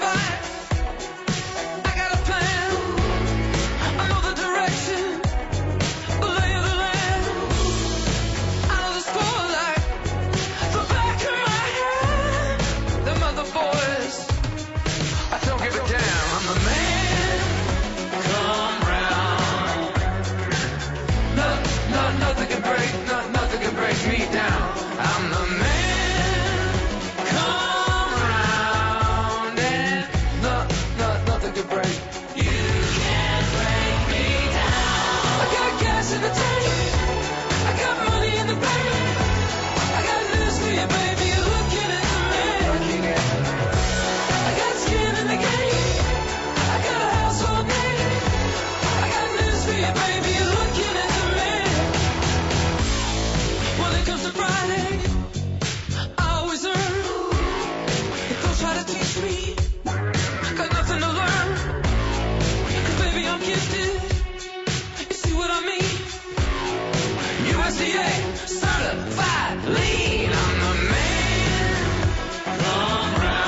I got a plan? I know the direction, the lay of the land. I know the score like the back of my hand. Them other boys, I don't give a damn. I'm the man. Come round. Nothing can break, nothing can break me down. I'm the man. Certified lean, I'm the man. Come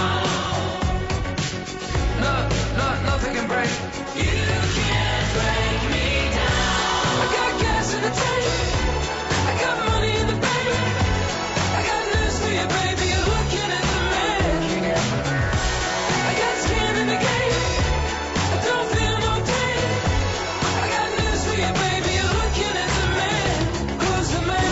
round. Nothing can break. You can't break me down. I got gas in the tank. I got money in the bank. I got news for you, baby. You're looking at the man. I got skin in the game. I don't feel no pain. I got news for you, baby. You're looking at the man. Who's the man?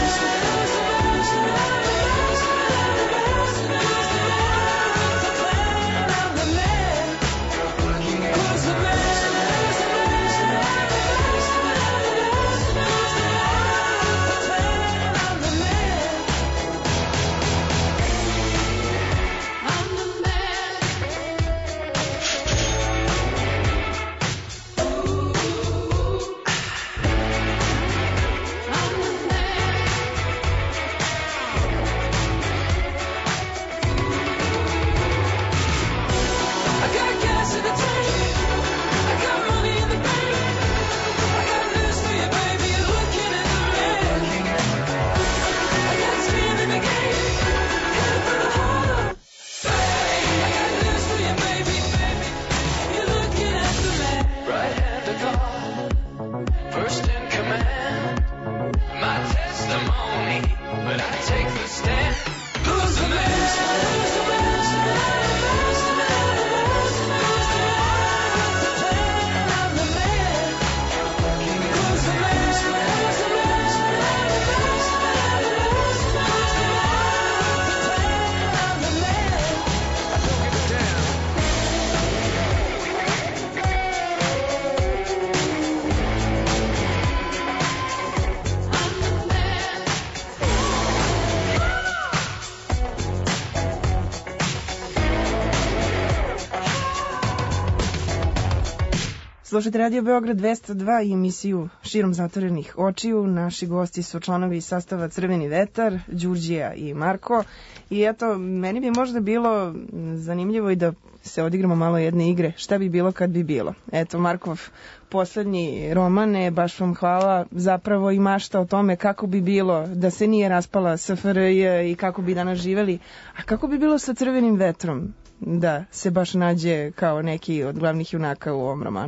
Slušajte Radio Beograd 202 i emisiju Širom zatvorenih očiju. Naši gosti su članovi sastava Crveni vetar, Đurđija i Marko. I eto, meni bi možda bilo zanimljivo i da se odigramo malo jedne igre. Šta bi bilo kad bi bilo? Eto, Markov poslednji romane, baš vam hvala, zapravo i mašta o tome kako bi bilo da se nije raspala SFRJ i kako bi danas živeli. A kako bi bilo sa Crvenim vetrom da se baš nađe kao neki od glavnih junaka u ovom romanu?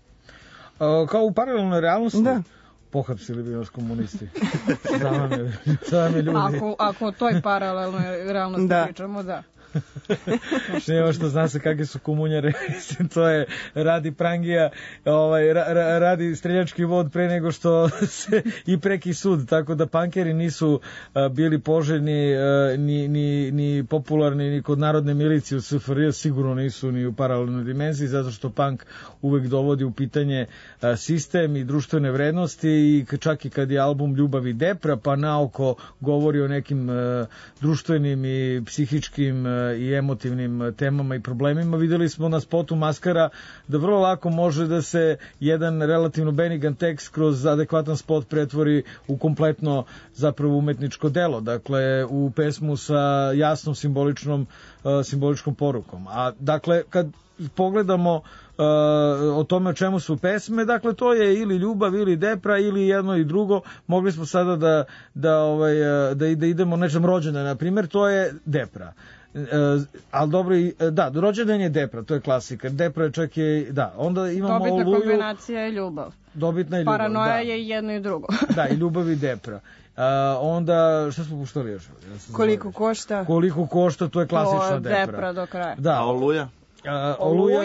Kao u paralelnoj realnosti? Da. Pohapsili bi nas komunisti. Znam je ljudi. Ako o toj paralelnoj realnosti pričamo, da. Nema što zna se kakve su komunjare. To je radi prangija, radi streljački vod pre nego što se i preki sud. Tako da pankeri nisu bili poželjni ni popularni ni kod narodne milicije u SFRJ, sigurno nisu ni u paralelnoj dimenziji, zato što punk uvek dovodi u pitanje sistem i društvene vrednosti i čak i kad je album Ljubav i depra, pa naoko govori o nekim društvenim i psihičkim i emotivnim temama i problemima. Videli smo na spotu Maskara da vrlo lako može da se jedan relativno benigan tekst kroz adekvatan spot pretvori u kompletno zapravo umetničko delo. Dakle, u pesmu sa jasnom simboličkom porukom. A dakle, kad pogledamo o tome o čemu su pesme, dakle to je ili ljubav ili depra ili jedno i drugo. Mogli smo sada da idemo nečem rođendan, na primjer, to je depra. Ali dobro, da, rođendan je depra, to je klasika. Depra je čak i, da, onda imamo dobitna Oluju. Kombinacija je ljubav. Dobitna je ljubav, Paranoja da. je i jedno i drugo. Da, i ljubav i depra. Onda, šta smo puštali još? Koliko košta? Koliko košta, to je klasična depra. Depra do kraja. Da, A Oluja? Oluja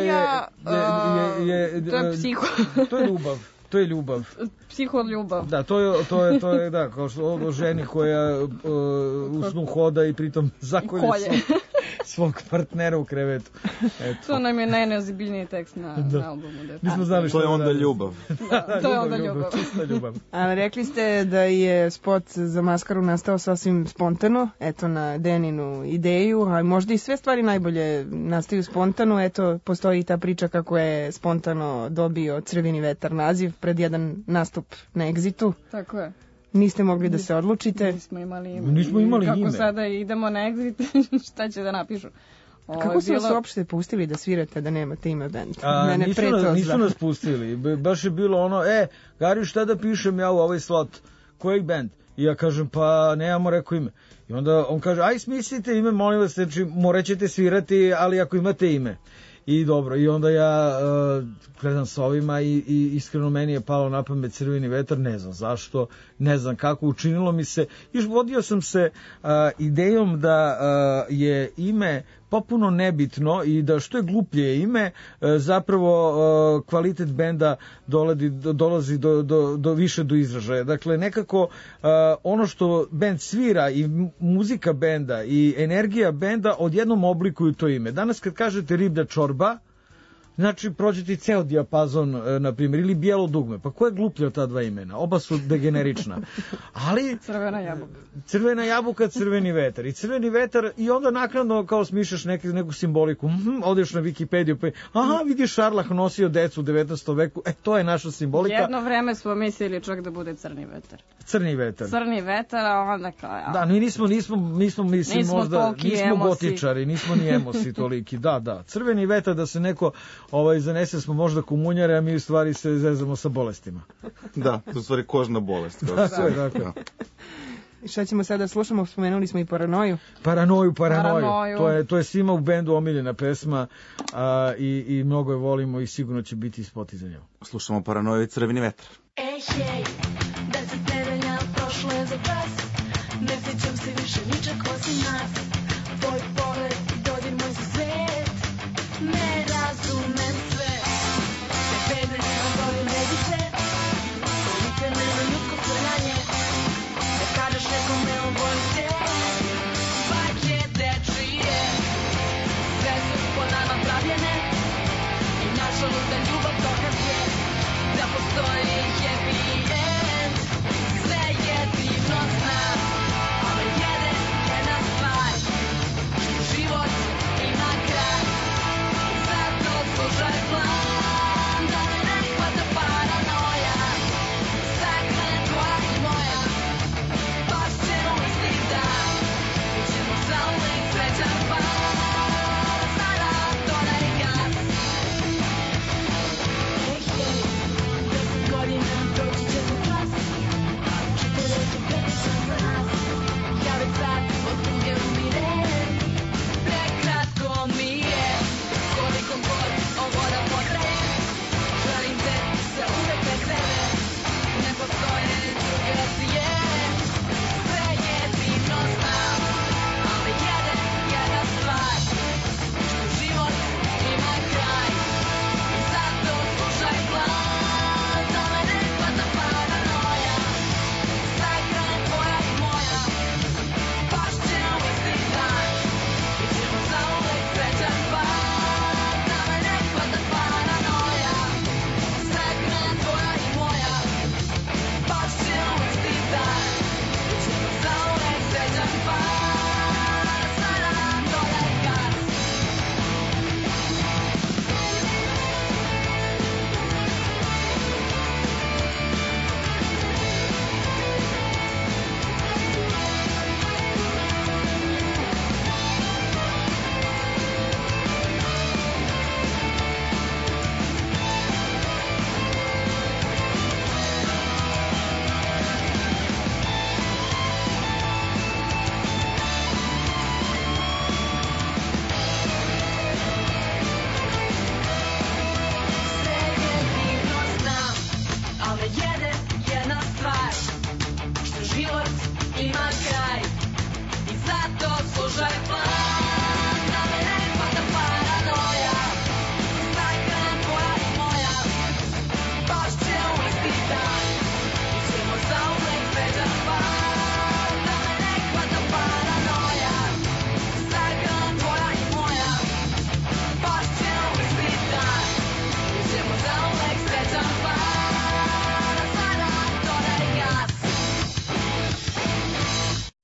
je to je psiho. To je ljubav. To je ljubav. Psiholjubav. Da, to je da, kao što o ženi koja usnu hoda i pritom zakolje svog partnera u krevetu. Eto. To nam je najneozbiljniji tekst na albumu. Nismo znali to je onda ljubav. Da, to je onda ljubav. Čista ljubav. Ali rekli ste da je spot za Maskaru nastao sasvim spontano, eto na Deninu ideju, a možda i sve stvari najbolje nastaju spontano, eto postoji i ta priča kako je spontano dobio Crveni vetar naziv pred jedan nastup na Exitu. Tako je. Niste mogli da se odlučite. Nismo imali ime. Kako sada idemo na Exit, šta će da napišu? Kako su vas uopšte pustili da svirate da nemate ime band? Nisu nas pustili. Baš je bilo ono, Gari, šta da pišem ja u ovaj slot? Koji band? I ja kažem, pa nemamo rekao ime. I onda on kaže, aj smislite ime, molim vas, znači morat ćete svirati, ali ako imate ime. I dobro, i onda ja gledam s ovima i iskreno meni je palo na pamet Crveni vetar, ne znam zašto, ne znam kako, učinilo mi se, još vodio sam se idejom da je ime popuno nebitno i da što je gluplje ime, zapravo kvalitet benda dolazi do više do izražaja. Dakle, nekako ono što bend svira i muzika benda i energija benda odjednom oblikuju to ime. Danas kad kažete riblja čorba, znači prođete ceo dijapazon, na primjer, ili bijelo dugme. Pa ko je gluplje od ta dva imena? Oba su degenerična. Ali Crvena jabuka, Crveni vetar. I Crveni vetar, i onda naknadno kao smišljaš neku simboliku. Odeš na Wikipediju, pa aha, vidiš Šarlah nosio decu u 19. veku. To je naša simbolika. Jedno vreme smo mislili čak da bude Crni vetar. Crni vetar. Crni vetar, a onda kao... Da, mi nismo možda, nismo gotičari, nismo ni emosi toliki. Da. Crveni vetar, da se neko zanese, smo možda komunjare, a mi u stvari se zezamo sa bolestima. Da, to je u stvari kožna bolest. Tako. I šta ćemo sada slušamo? Spomenuli smo i Paranoju. Paranoju. To je svima u bendu omiljena pesma i mnogo je volimo i sigurno će biti ispod iza nje. Slušamo Paranoju i Crveni vetar. Hej, 10 nedelja prošlo je za pas, ne sjećam se više ničeg osim nas. Tvoj pogled i dodir moj za svet, ne razumem sve. Te nedeljima zovem medice, koliko nema ljudsko srljanje. Ne kažeš nekome obojim se, bajke dečije, sve su po nama pravljene i naša luda ljubav dokaz je da postoji happy end. Sve je divno znam, ali jedna stvar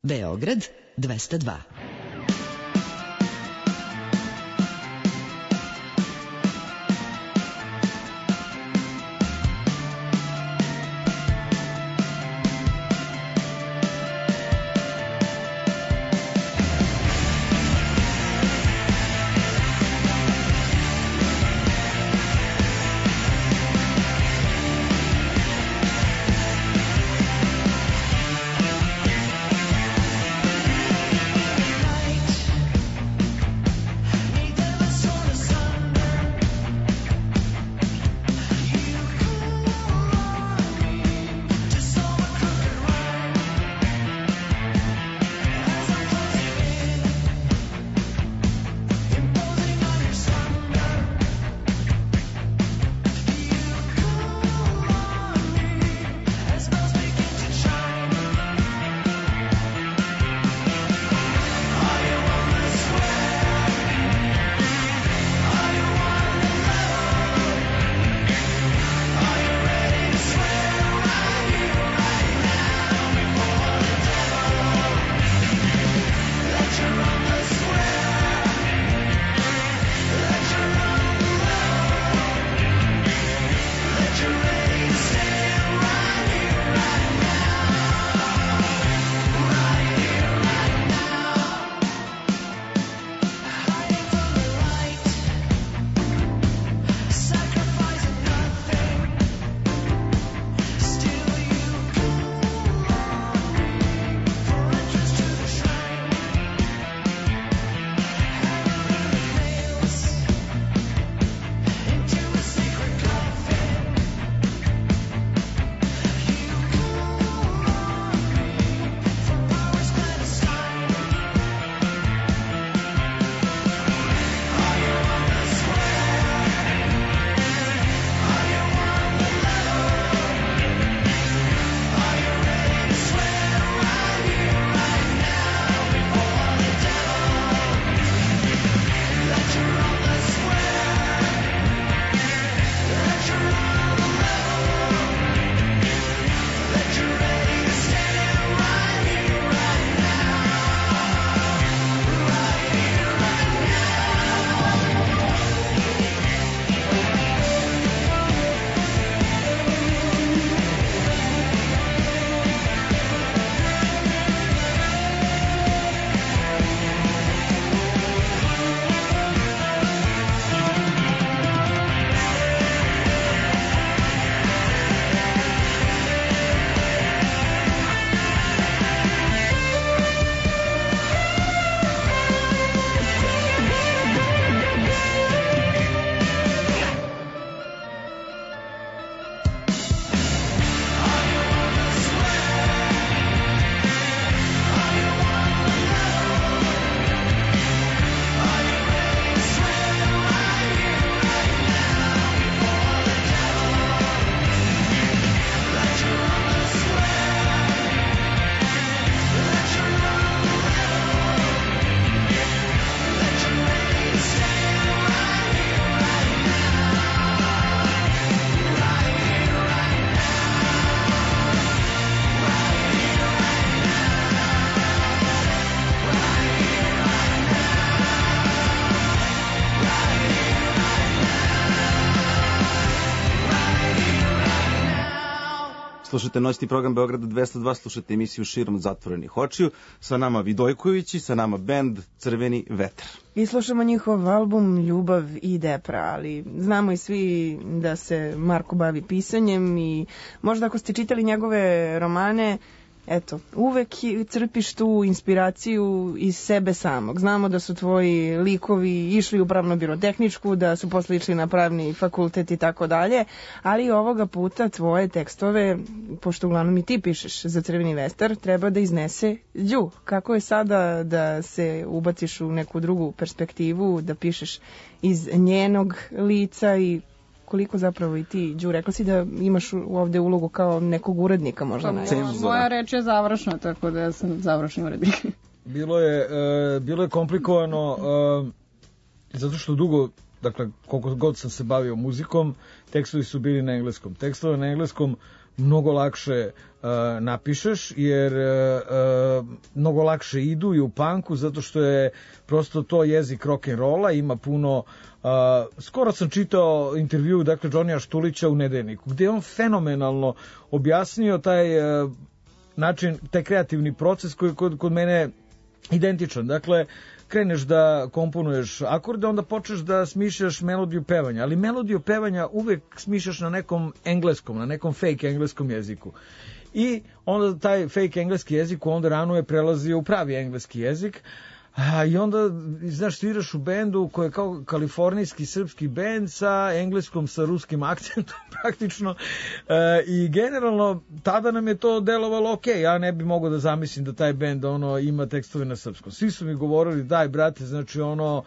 Beograd 202. Slušajte noćni program Beograda 202, slušajte emisiju Širom zatvorenih očiju. Sa nama Vidojkovići, sa nama bend Crveni vetar. I slušamo njihov album Ljubav i depra, ali znamo i svi da se Marko bavi pisanjem i možda ako ste čitali njegove romane, eto, uvek crpiš tu inspiraciju iz sebe samog. Znamo da su tvoji likovi išli u pravno-birotehničku, da su posle išli na pravni fakultet i tako dalje, ali ovoga puta tvoje tekstove, pošto uglavnom i ti pišeš za Crveni vestar, treba da iznese Đu. Kako je sada da se ubaciš u neku drugu perspektivu, da pišeš iz njenog lica i koliko zapravo i ti, Đu, rekla si da imaš ovde ulogu kao nekog urednika možda Moja reč je završna, tako da ja sam završni urednik. Bilo je komplikovano zato što dugo, dakle koliko god sam se bavio muzikom, tekstovi su bili na engleskom. Tekstove na engleskom mnogo lakše napišeš, jer mnogo lakše idu i u punku, zato što je prosto to jezik rock'n'rolla, ima puno. Skoro sam čitao intervju, dakle, Johnnyja Štulića u Nedeljniku, gde je on fenomenalno objasnio taj način, taj kreativni proces koji je kod mene identičan. Dakle, kreneš da komponuješ akorde, onda počneš da smišljaš melodiju pevanja, ali melodiju pevanja uvek smišljaš na nekom engleskom, na nekom fake engleskom jeziku. I onda taj fake engleski jezik onda rano je prelazio u pravi engleski jezik. I onda, znaš, sviraš u bendu koji je kao kalifornijski srpski bend sa engleskom, sa ruskim akcentom praktično, i generalno tada nam je to delovalo ok, ja ne bi mogao da zamislim da taj bend ima tekstove na srpskom. Svi su mi govorili, daj brate, znači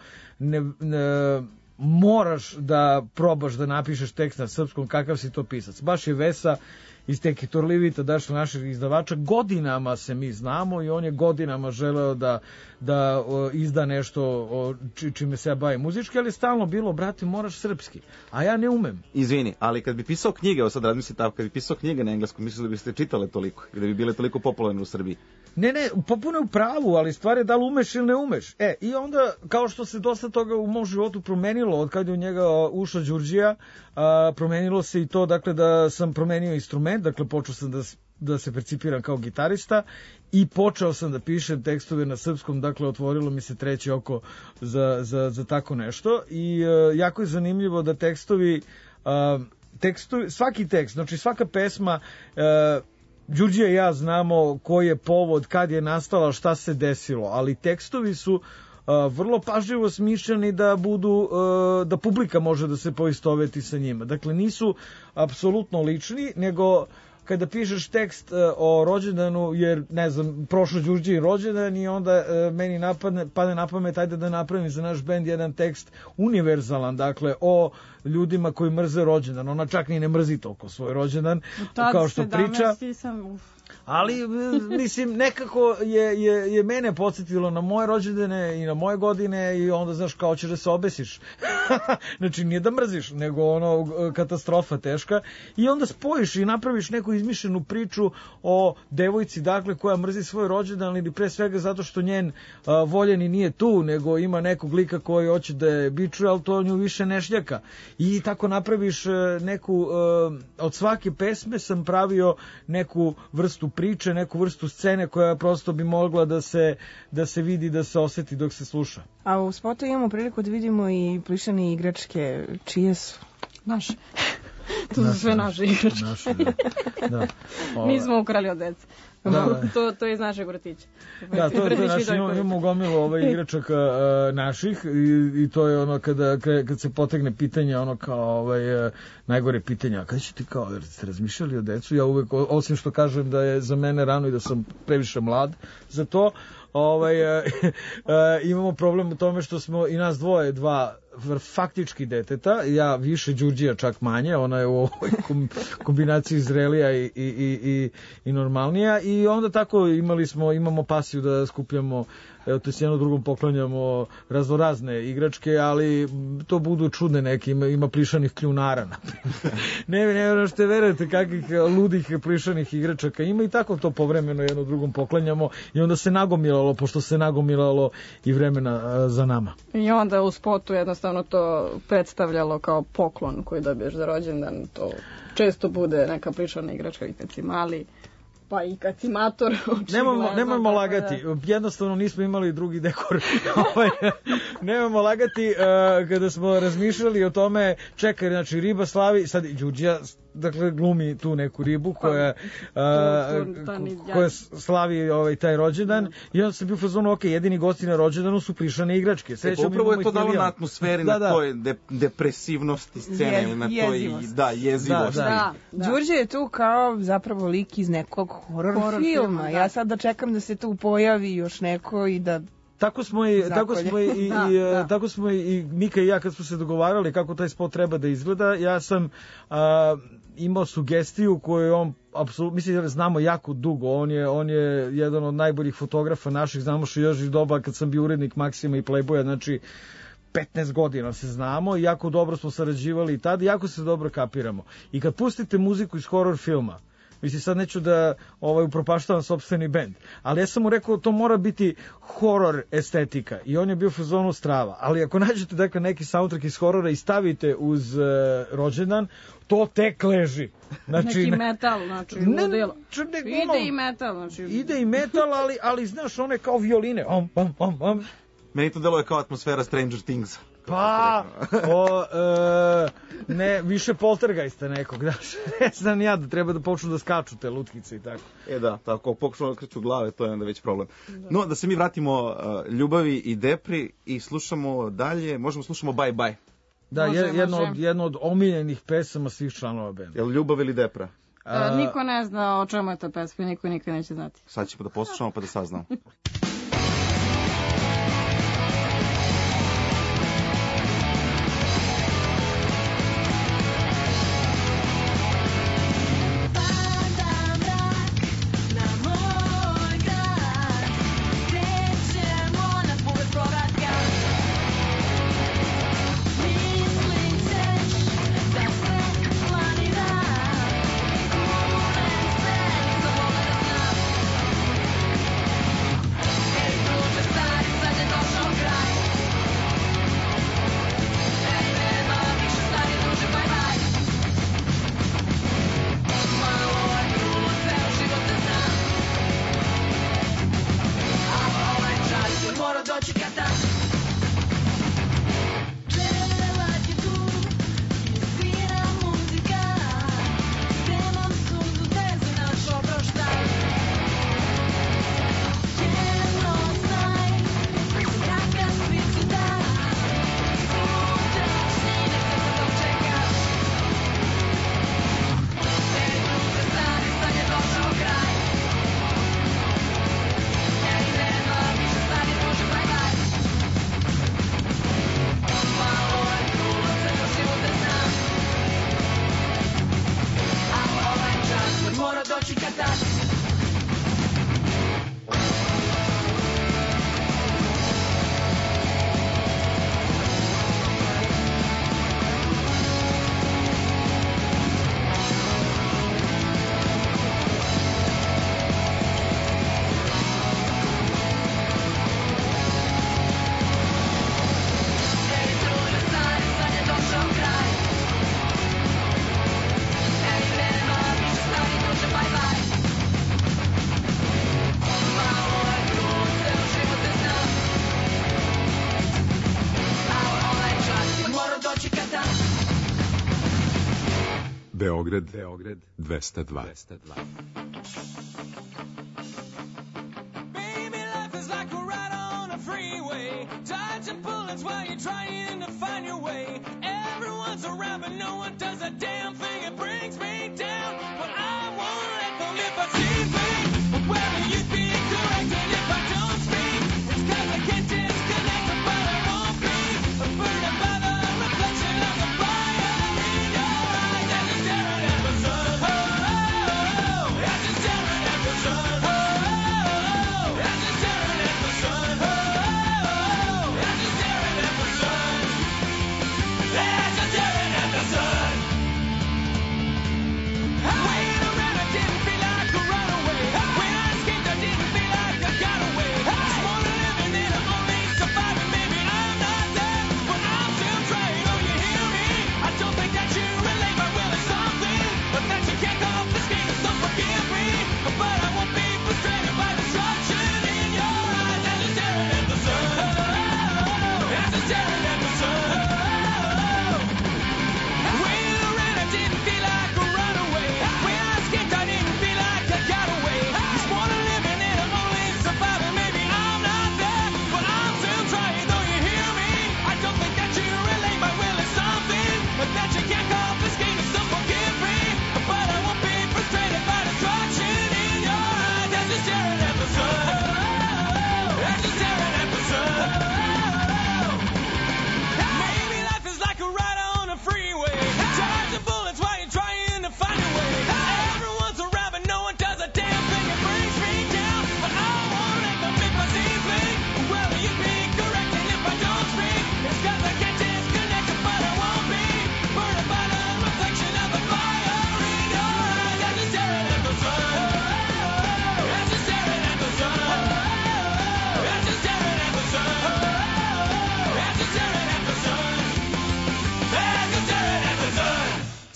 moraš da probaš da napišeš tekst na srpskom, kakav si to pisac. Baš je Vesa iz Teke Torlivita, daš našeg izdavača, godinama se mi znamo i on je godinama želeo da izda nešto čime se ja bavim muzički, ali stalno bilo, brate, moraš srpski, a ja ne umem. Izvini, ali kad bi pisao knjige, evo sad razmisli tako, kad bi pisao knjige na engleskom, mislili da biste čitale toliko i da bi bile toliko popularne u Srbiji? Ne, popuno je u pravu, ali stvar je da li umeš ili ne umeš. I onda, kao što se dosta toga u mom životu promenilo, od kada je u njega ušla Đurđija, promenilo se i to, dakle, da sam promenio instrument, dakle, počeo sam da se percipiram kao gitarista i počeo sam da pišem tekstove na srpskom, dakle, otvorilo mi se treće oko za tako nešto i jako je zanimljivo da tekstovi, svaki tekst, znači svaka pesma, Đurđija i ja znamo koji je povod, kad je nastala, šta se desilo, ali tekstovi su vrlo pažljivo smišljeni da publika može da se poistoveti sa njima. Dakle, nisu apsolutno lični, nego kada pišeš tekst o rođendanu, jer, ne znam, prošlo Đurđijin rođendan i onda meni padne na pamet, ajde da napravim za naš bend jedan tekst univerzalan, dakle, o ljudima koji mrze rođendan. Ona čak ni ne mrzi toliko svoj rođendan, kao što priča. Ali, mislim, nekako je mene podsjetilo na moje rođendane i na moje godine i onda, znaš, kao ćeš da se obesiš. Znači, nije da mrziš, nego katastrofa teška. I onda spojiš i napraviš neku izmišljenu priču o devojci, dakle, koja mrzi svoj rođendan, ili pre svega zato što njen voljeni nije tu, nego ima nekog lika koji hoće da je bičuje, ali to nju više ne šljaka. I tako napraviš neku, od svake pesme sam pravio neku vrstu priče, neku vrstu scene koja prosto bi mogla da se vidi, da se oseti dok se sluša. A u spotu imamo priliku da vidimo i plišane igračke. Čije su? Naše. To su sve naše igračke. Naše, da. Mi smo ukrali od dece. To je iz našeg vrtića. Da, to je naše, imamo gomilu igračaka naših i to je ono kad se potegne pitanje, ono kao najgore pitanja, kada će ti kao, jer ste razmišljali o decu, ja uvek, osim što kažem da je za mene rano i da sam previše mlad za to, imamo problem u tome što smo i nas dvoje, dva faktički deteta, ja više, Đurđija čak manje, ona je u ovoj kombinaciji zrelija i normalnija, i onda tako imamo pasiju da skupljamo, to s jednom drugom poklanjamo raznorazne igračke, ali to budu čudne neke, ima plišanih kljunara, ne što verujete kakvih ludih plišanih igračaka ima, i tako to povremeno jednom drugom poklanjamo i onda se nagomilalo, pošto se nagomilalo i vremena za nama. I onda u spotu jednostavno to predstavljalo kao poklon koji dobiješ za rođendan, to često bude neka plišana igračka i kad si mali, pa i kad si mator. Nemojmo lagati, jednostavno nismo imali drugi dekor. Nemojmo lagati, kada smo razmišljali o tome, čekaj, znači riba slavi, sad i Đurđija, dakle, glumi tu neku ribu koja slavi taj rođendan, i onda sam bio u fazonu, ok, jedini gosti na rođendanu su plišane igračke. Upravo je to dalo na atmosferi, na toj depresivnosti scene, na toj jezivosti. Đurđe je tu kao zapravo lik iz nekog horror filma. Ja sad da čekam da se tu pojavi još neko i da... Tako smo i Mika i ja kad smo se dogovarali kako taj spot treba da izgleda, ja sam imao sugestiju koju on apsolutno, mislim da znamo jako dugo, on je jedan od najboljih fotografa naših, znamo što još iz doba kad sam bio urednik Maksima i Playboya, znači 15 godina se znamo i jako dobro smo sarađivali i tada, jako se dobro kapiramo. I kad pustite muziku iz horror filma, Mislim, sad neću da upropaštavam sopstveni bend, ali ja sam mu rekao to mora biti horor estetika i on je bio u fazonu strava, ali ako nađete dakle neki soundtrack iz horora i stavite uz rođendan, to tek leži. Znači, neki metal, znači, ludilo. Ide i metal, znači. Ide i metal, ali znaš, one kao violine. Meni to deluje kao atmosfera Stranger Things. Pa, ne, više poltergeista nekog, znaš, ne znam ja da treba da počnu da skaču te lutkice i tako. Da, tako, pokušamo da kreću glave, to je onda već problem. No, da se mi vratimo ljubavi i depri i slušamo dalje, možemo slušamo Bye Bye. Da, jedno od omiljenih pesama svih članova benda. Je li ljubav ili depra? Niko ne zna o čemu je ta pesma, niko nikad neće znati. Sad ćemo da poslušamo pa da saznamo. Beograd 202. Baby, life is like a ride on a freeway. Dodging bullets while you're trying to find your way. Everyone's around, but no one does a damn thing. It brings me down, but I won't let them if I see pain. But where are you being corrected if I don't speak? It's 'cause I can't disconnect them, but I won't be burdened by the reflection of the fire in your eyes as you're staring at the sun. Oh, oh, oh, as you're staring at the sun. Oh, oh, oh, as you're staring at the sun. Oh, oh, oh, as you're staring at the sun. As you're staring at the sun.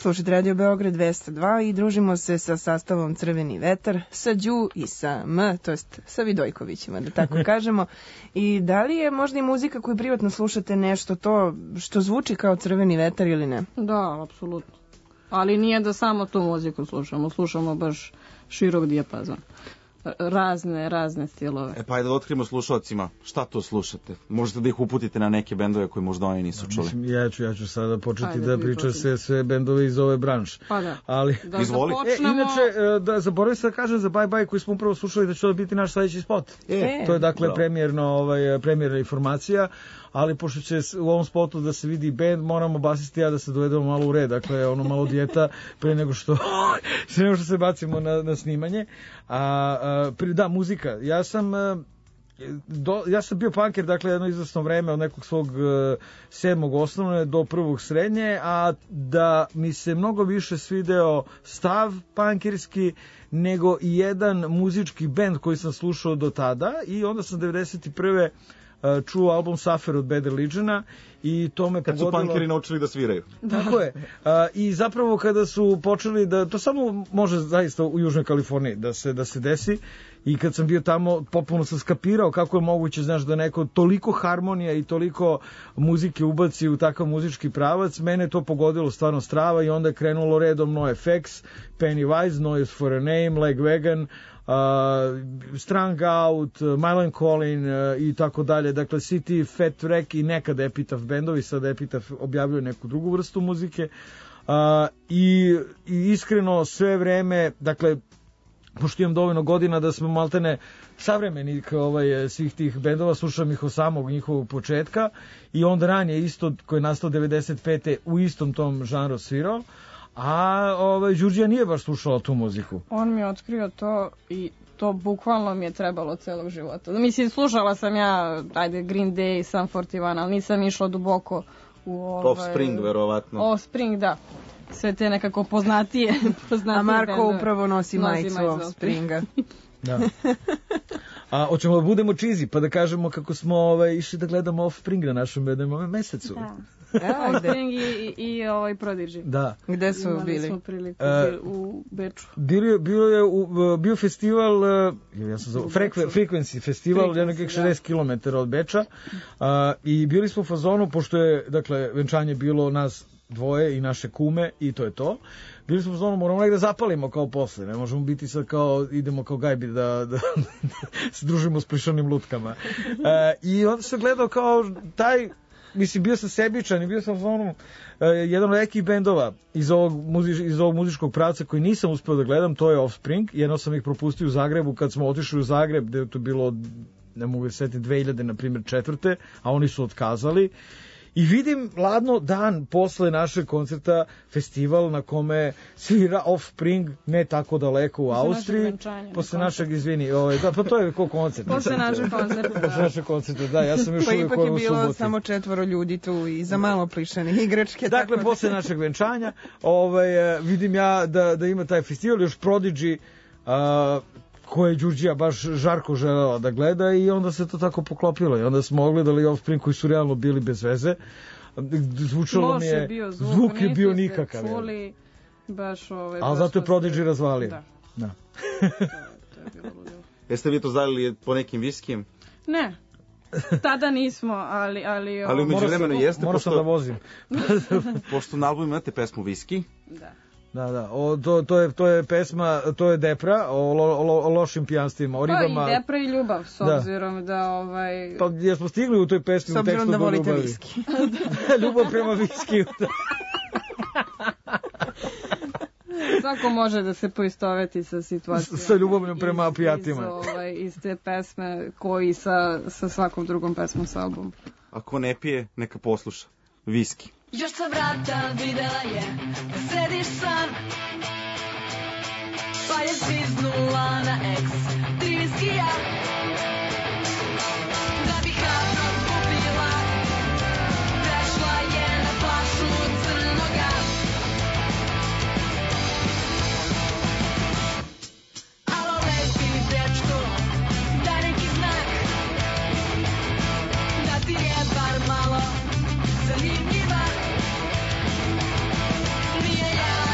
Slušajte Radio Beograd 202 i družimo se sa sastavom Crveni vetar, sa Đu i sa M, to jest sa Vidojkovićima, da tako kažemo. I da li je možda i muzika koju privatno slušate nešto to što zvuči kao Crveni vetar ili ne? Da, apsolutno. Ali nije da samo tu muziku slušamo baš širok dijapazon. Razne stilove. Pa ajde da otkrimo slušalcima, šta to slušate? Možete da ih uputite na neke bendove koje možda oni nisu čuli. Mislim, ja ću sada početi Ajde, da vi pričam počnite. sve bendove iz ove branše. Pa da. Ali, Da Izvoli. započnemo... inače, da zaboravim se da kažem za Bye Bye koji smo upravo slušali da će to biti naš sledeći spot. To je dakle premijerna informacija, ali pošto će u ovom spotu da se vidi bend, moramo basiste ja da se dovedemo malo u red, dakle ono malo dijeta pre nego što se bacimo na snimanje. Da, muzika. Ja sam bio punker, dakle jedno izvesno vreme od nekog svog 7. osnovne do 1. srednje, a da mi se mnogo više svideo stav punkerski nego i jedan muzički bend koji sam slušao do tada i onda sam 91. čuo album Suffer od Bad Religiona i to me Kad su pogodilo... punkeri naučili da sviraju. Tako je. I zapravo kada su počeli da... To samo može zaista u Južnoj Kaliforniji da se desi. I kad sam bio tamo, potpuno sam skapirao kako je moguće, znaš, da neko toliko harmonija i toliko muzike ubaci u takav muzički pravac. Mene je to pogodilo stvarno strava i onda je krenulo redom NoFX, Pennywise, Noise for a Name, Lagwagon, Strung Out, Mylan Collin i tako dalje. Dakle, City, Fat Wreck i nekad Epitaph bendovi, sad Epitaph objavljuje neku drugu vrstu muzike. I iskreno sve vreme, dakle, pošto imam dovoljno godina da smo maltene savremenik svih tih bendova, slušam ih od samog njihovog početka i onda ranije isto koji je nastao 95. u istom tom žanru svirao, a Đurđija nije baš slušala tu muziku. On mi je otkrio to i to bukvalno mi je trebalo celog života. Mislim, slušala sam ja, Green Day, Sum 41, ali nisam išla duboko u Offspring, verovatno. Offspring, da. Sve te nekako poznatije A Marko bendove. upravo nosi majicu Offspringa. Da. A hoćemo da budemo cheesy, pa da kažemo kako smo išli da gledamo Offspring na našem mesecu. Da. Offspring i Prodigy. Da. Gde su Imali bili? smo priliku u Beču. Bio festival, Frequency festival, nekih 60 km od Beča, i bili smo u fazonu, pošto je, dakle, venčanje bilo nas dvoje i naše kume i to je to. Bili smo u zonu, moramo nekada zapalimo kao posle, ne možemo biti sad kao, idemo kao gajbi da se družimo s plišanim lutkama. I onda sam gledao kao taj, mislim, bio sam sebičan i bio sam u zonu jedan od nekih bendova iz ovog muzičkog pravca koji nisam uspeo da gledam, to je Offspring. Jedno sam ih propustio u Zagrebu kad smo otišli u Zagreb, gde je to bilo, ne mogu da setiti, 2000, na primjer, 4. a oni su otkazali. I vidim ladno dan posle našeg koncerta festival na kome svira Offspring ne tako daleko u Austriji. Posle našeg, izvini, da, pa to je ko koncert. Posle našeg koncerta, Posle našeg koncerta, da, ja sam još uvijek u ipak je bilo suboti. samo 4 ljudi tu i za malo plišane igračke. Dakle, posle našeg venčanja vidim ja da ima taj festival, još Prodigy, koje je Đurđija baš žarko želela da gleda i onda se to tako poklopilo i onda smo ogledali Offspring koji su realno bili bez veze. Zvučalo mi je, zvuk je bio nikakav. Čuli, baš ali zato je Prodigy razvalio. Da. To je bilo ludilo. Jeste vi to zalili po nekim viskijem? Ne. Tada nismo, ali Ali umeđu vremenu jeste, morao sam da vozim. Pošto na albumu imate pesmu Viski. Da. Da, to je pesma, to je Depra o lošim pijanstvima, o ribama. To je i Depra i ljubav, s obzirom da Pa jesmo stigli u toj pesmi s u tekstu obzirom da volite ljubavi. viski. Ljubav prema viskiju. Svako može da se poistoveti sa situacijom. Sa ljubavljom prema pijatima. Iz te pesme koji sa svakom drugom pesmom sa albumom. Ako ne pije, neka posluša. Viski. Još sa vrata videla je da sediš sam, pa je zviznula na eks tri viskija, da bi hrabro kupila, prešla je na flašu crnoga. Alo, lepi dečko, daj neki znak, da ti je bar malo zanimljiva. Nije ja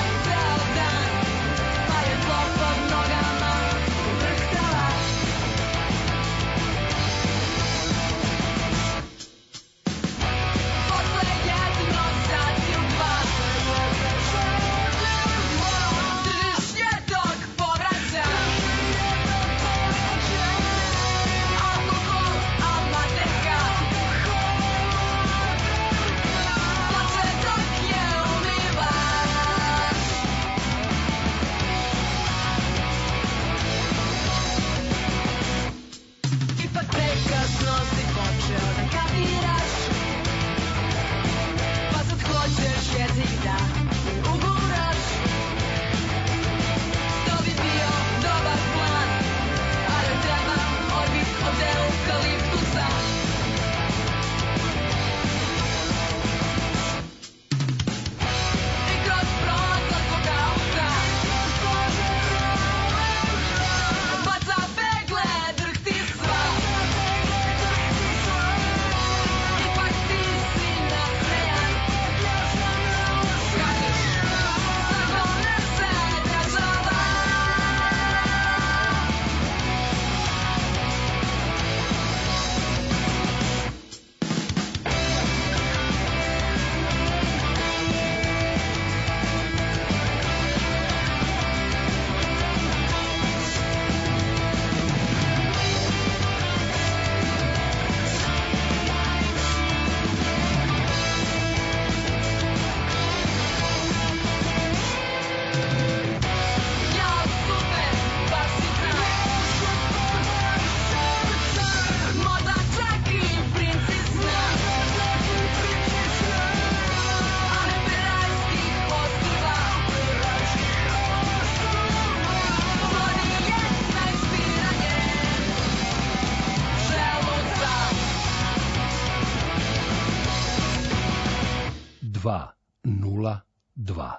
202.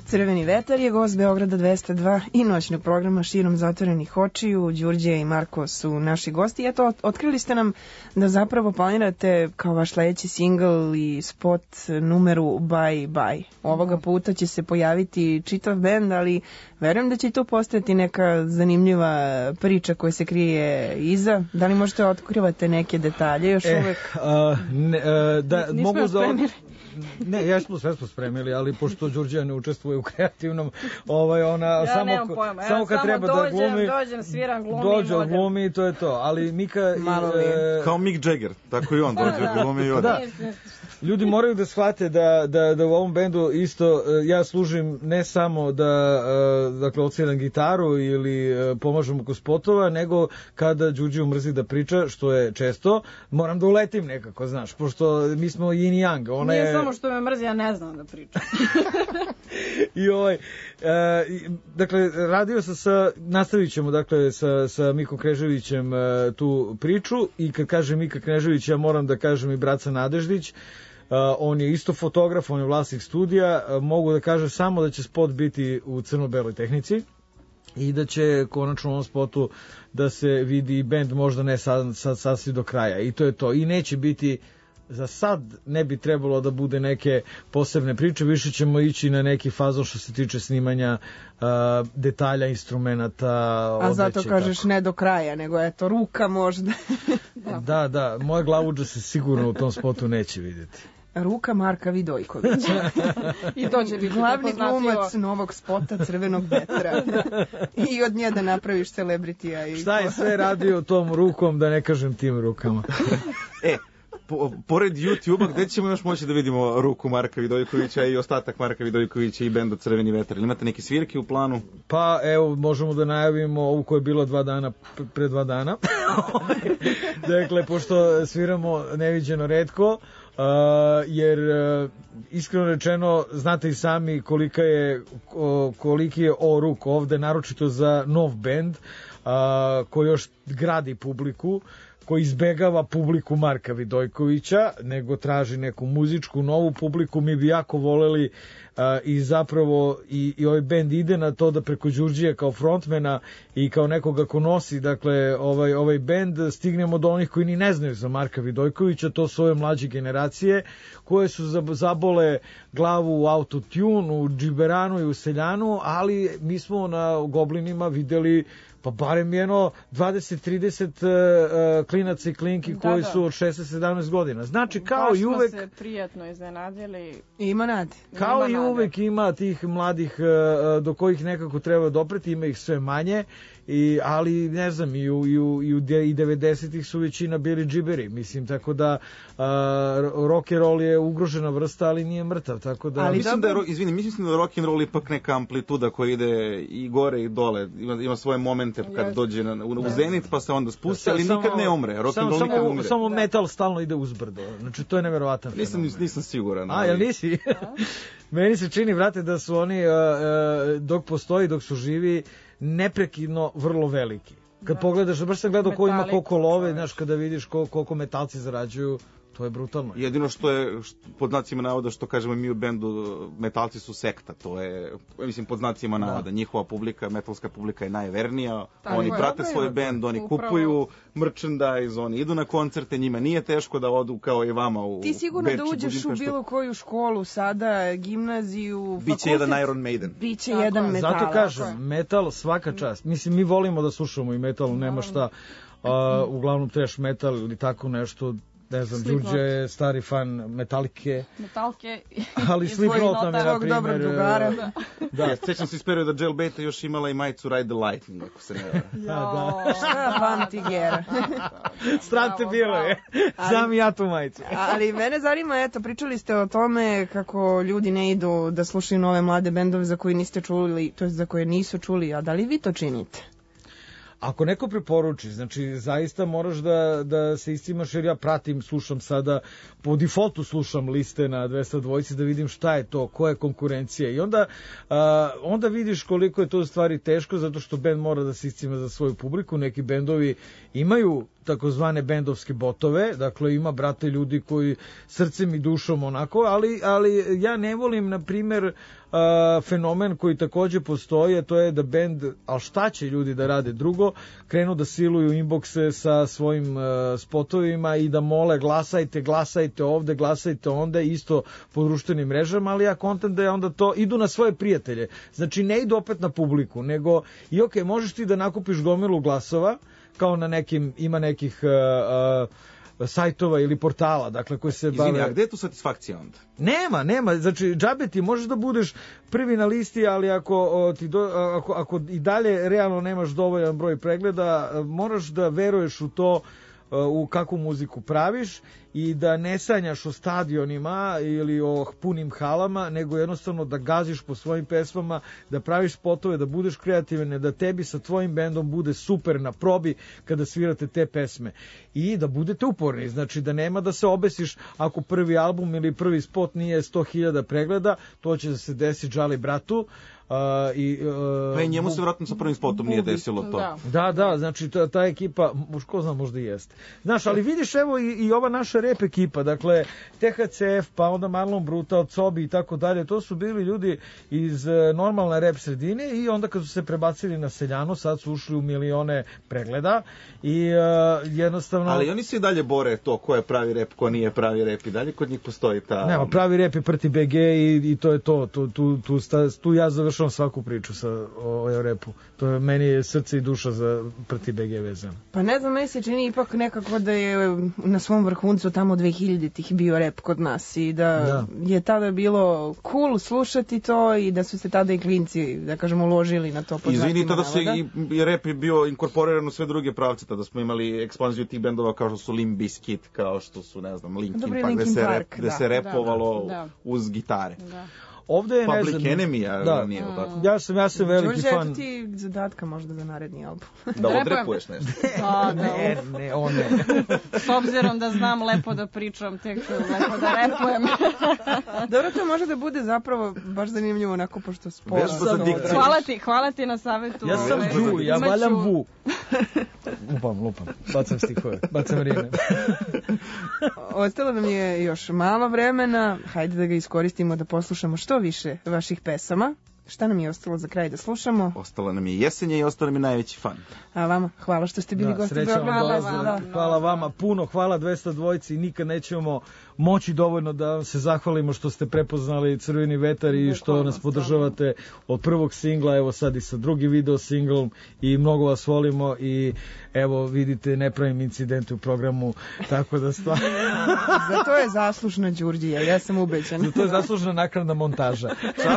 Crveni vetar je gost Beograda 202 i noćnog programa Širom zatvorenih očiju. Đurđe i Marko su naši gosti. Eto, otkrili ste nam da zapravo planirate kao vaš sledeći singl i spot numeru Bye Bye. Ovoga puta će se pojaviti čitav bend, ali verujem da će tu postojati neka zanimljiva priča koja se krije iza. Da li možete otkrivati neke detalje još uvek? Mogu da... Ne, sve smo spremili, ali pošto Đurđija ne učestvuje u kreativnom, ona ja samo, pojma, samo kad treba da glumi, dođem, sviram, glumi, dođe, glumi i to je to. Ali Mika... Kao Mick Jagger, tako i on dođe, glumi i ode. Da. Ljudi moraju da shvate da u ovom bendu isto ja služim ne samo da dakle odsviram gitaru ili pomažem oko spotova, nego kada Đurđiju mrzi da priča, što je često, moram da uletim nekako, znaš, pošto mi smo yin i yang. Ona Nije je... samo što me mrzi, ja ne znam da pričam. I dakle, radio sam nastavit ćemo dakle sa Mikom Kneževićem tu priču i kad kažem Mika Knežević, ja moram da kažem i Braca Nadeždić. On je isto fotograf, on je vlasnik studija. Mogu da kažem samo da će spot biti u crno-beloj tehnici i da će konačno u ovom spotu da se vidi i bend, možda ne sad sasvim do kraja. I to je to. I neće biti, za sad ne bi trebalo da bude neke posebne priče, više ćemo ići na neki fazon što se tiče snimanja detalja, instrumenta. A zato kažeš ne do kraja, nego eto ruka možda. Da, moja glavuđa se sigurno u tom spotu neće vidjeti. Ruka Marka Vidojkovića. I to će biti glavni glumac novog spota Crvenog vetra. I od nje da napraviš celebritija. Šta je sve radio tom rukom, da ne kažem tim rukama. Pored YouTube-a, gde ćemo još moći da vidimo ruku Marka Vidojkovića i ostatak Marka Vidojkovića i benda Crveni vetar? Ili imate neke svirke u planu? Pa evo, možemo da najavimo ovu koja je bila pre 2 dana. Dakle, pošto sviramo neviđeno retko, jer iskreno rečeno, znate i sami koliki je ruk ovde, naročito za nov bend koji još gradi publiku, koji izbegava publiku Marka Vidojkovića, nego traži neku muzičku novu publiku. Mi bi jako voleli i zapravo i ovaj bend ide na to da preko Đurđija kao frontmena i kao nekoga ko nosi dakle ovaj bend stignemo do onih koji ni ne znaju za Marka Vidojkovića. To su ove mlađe generacije koje su zabole glavu u autotune, u džiberanu i u seljanu, ali mi smo na Goblinima videli pa barem 20-30 klinaca i klinki koji su od 16-17 godina. Znači, kao i uvek... Baš smo se prijatno iznenadili. Ima nade. Kao i uvek ima tih mladih do kojih nekako treba dopreti, ima ih sve manje, ali ne znam, i 90-ih su većina bili džiberi, mislim, tako da rock and roll je ugrožena vrsta, ali nije mrtav, tako da... Mislim da je rock and roll ipak neka amplituda koja ide i gore i dole, ima svoje momente kad dođe u zenit pa se onda spusti, ali nikad ne umre, rock and roll nikad umre. Samo metal stalno ide uzbrdo, znači to je neverovatan fenomen. Nisam siguran. Jel nisi? Meni se čini, brate, da su oni dok postoji, dok su živi, neprekidno vrlo veliki. Kad pogledaš, baš sam gledao ko ima koliko love, znaš, kada vidiš koliko metalci zarađuju, to je brutalno. Jedino što je, pod znacima navoda, što kažemo mi u bendu, metalci su sekta, to je, mislim, pod znacima navoda, njihova publika, metalska publika je najvernija, oni prate svoj bend, oni kupuju merchandise, oni idu na koncerte, njima nije teško da odu kao i vama u Beč. Ti sigurno da uđeš u bilo koju školu sada, gimnaziju, fakultet. Biće jedan Iron Maiden. Biće jedan metal. Zato kažem, metal svaka čast. Mislim, mi volimo da slušamo i metal, nema šta, uglavnom trash metal ili tako nešto. Ne znam, Đurđe je stari fan Metalike, ali Slipknot nam je, na primjer... dobrog drugara. Da, sećam se iz perioda da Jailbaita još imala i majicu Ride the Lightning, ako se ne vera. Šta pamti Gera? Strate bilo je, znam ja tu majicu. Ali mene zanima, eto, pričali ste o tome kako ljudi ne idu da slušaju nove mlade bendove za koje niste čuli, to je za koje nisu čuli, a da li vi to činite? Ako neko preporuči, znači zaista moraš da se istimaš, jer ja pratim, slušam sada, po defaultu slušam liste na 202 da vidim šta je to, koja je konkurencija i onda vidiš koliko je to u stvari teško, zato što bend mora da se istima za svoju publiku, neki bendovi imaju takozvane bendovske botove, dakle ima, brate, ljudi koji srcem i dušom onako, ali ja ne volim, na primjer, fenomen koji takođe postoji, a to je da bend, ali šta će ljudi da rade drugo, krenu da siluju inboxe sa svojim spotovima i da mole glasajte ovde, glasajte onda, isto po društvenim mrežama, ali ja kontam da je onda to, idu na svoje prijatelje, znači ne idu opet na publiku, nego i okej, možeš ti da nakupiš gomilu glasova, kao na nekim, ima nekih sajtova ili portala, dakle, koji se bave... Izvini, a gde je tu satisfakcija onda? Nema, znači džabe ti možeš da budeš prvi na listi, ali ako i dalje realno nemaš dovoljan broj pregleda, moraš da veruješ u to, u kakvu muziku praviš i da ne sanjaš o stadionima ili o punim halama, nego jednostavno da gaziš po svojim pesmama, da praviš spotove, da budeš kreativan, da tebi sa tvojim bendom bude super na probi kada svirate te pesme i da budete uporni, znači da nema da se obesiš ako prvi album ili prvi spot nije 100.000 pregleda, to će da se desi Džali bratu. Pa i njemu se vratno sa prvim spotom nije desilo to. Da, znači ta ekipa, ko zna, možda i jeste. Znaš, ali vidiš, evo i ova naša rap ekipa, dakle THCF, pa onda Marlon Brutal, Cobi i tako dalje, to su bili ljudi iz normalne rap sredine i onda kad su se prebacili na seljano, sad su ušli u milione pregleda i jednostavno... Ali oni se i dalje bore to ko je pravi rap, ko nije pravi rap, i dalje kod njih postoji ta... Nema, pravi rap je Prti BG i to je to, tu ja završavam svaku priču o repu. To je meni srce i duša za Prti BG vezano. Pa ne znam, meni se čini ipak nekako da je na svom vrhuncu tamo 2000-ih bio rep kod nas i da je tada bilo cool slušati to i da su se tada i klinci, da kažemo, uložili na to. Izvini, tada su i rep je bio inkorporiran u sve druge pravce, tada smo imali ekspanziju tih bendova kao što su Limp Bizkit, kao što su, ne znam, Linkin Park, gde se repovalo uz gitare. Ovde je Public Enemy, nije tako. Ja sam veliki fan. Đorđe, ti zadatka možda za naredni album. Da odrepuješ nešto. Ne, on ne. S obzirom da znam lepo da pričam, tek lepo da repujem. Dobro, to može da bude zapravo baš zanimljivo onako, pošto spola. Hvala ti na savjetu. Ja sam Đu, ja valjam vu. Lupam, bacam stihove, bacam rime. Ostalo nam je još malo vremena, hajde da ga iskoristimo da poslušamo što više vaših pesama. Šta nam je ostalo za kraj da slušamo? Ostalo nam je Jesenje i ostalo nam je Najveći fan. A vama, hvala što ste bili gosti. Hvala vama puno, hvala 202 i nikad nećemo moći dovoljno da vam se zahvalimo što ste prepoznali Crveni vetar i što nas podržavate od prvog singla, evo sad i sa drugim video singlom i mnogo vas volimo i evo vidite, ne pravim incidente u programu, tako da stvarno... Za to je zaslužna Đurđija, ja sam ubeđena. Za to je zaslužna naknadna montaža.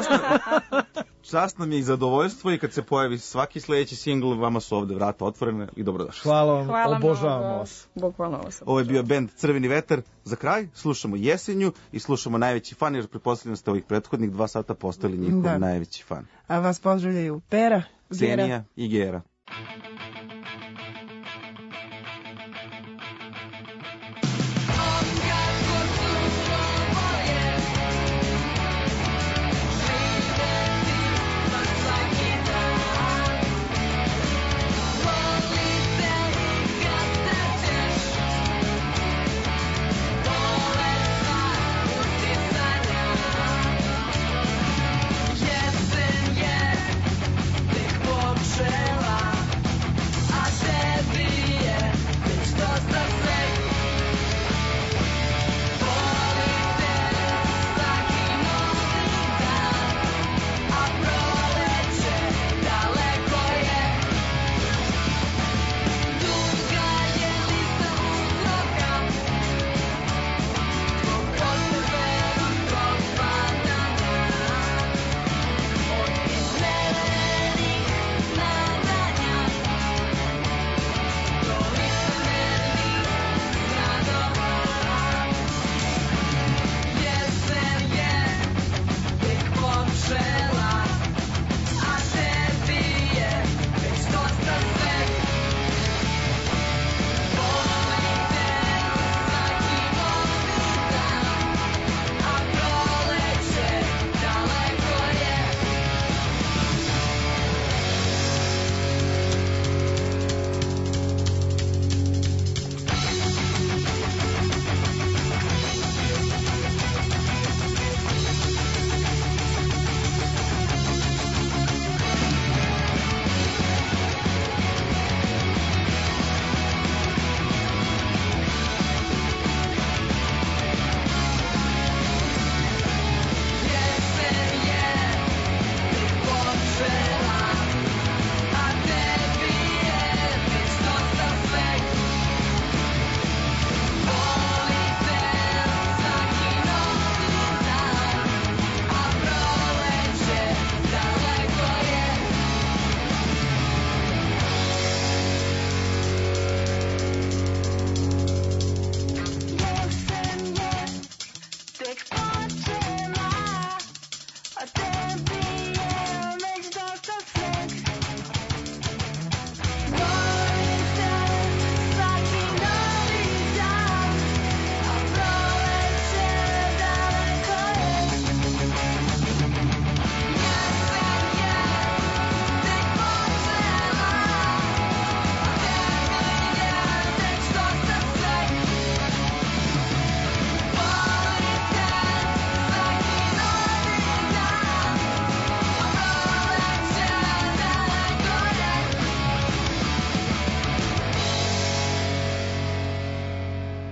Čast nam je i zadovoljstvo i kad se pojavi svaki sledeći singl, vama su ovde vrata otvorene i dobrodošli. Hvala vam, obožavamo vas. Bukvalno vas. Ovo je bio bend Crveni vetar. Za kraj slušamo Jesenju i slušamo Najveći fan, jer pretpostavljam ste ovih prethodnih 2 sata postali njihov najveći fan. A vas pozdravljaju Pera, Ksenija i Gera. Jesen je tek počela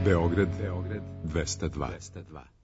Beograd 202.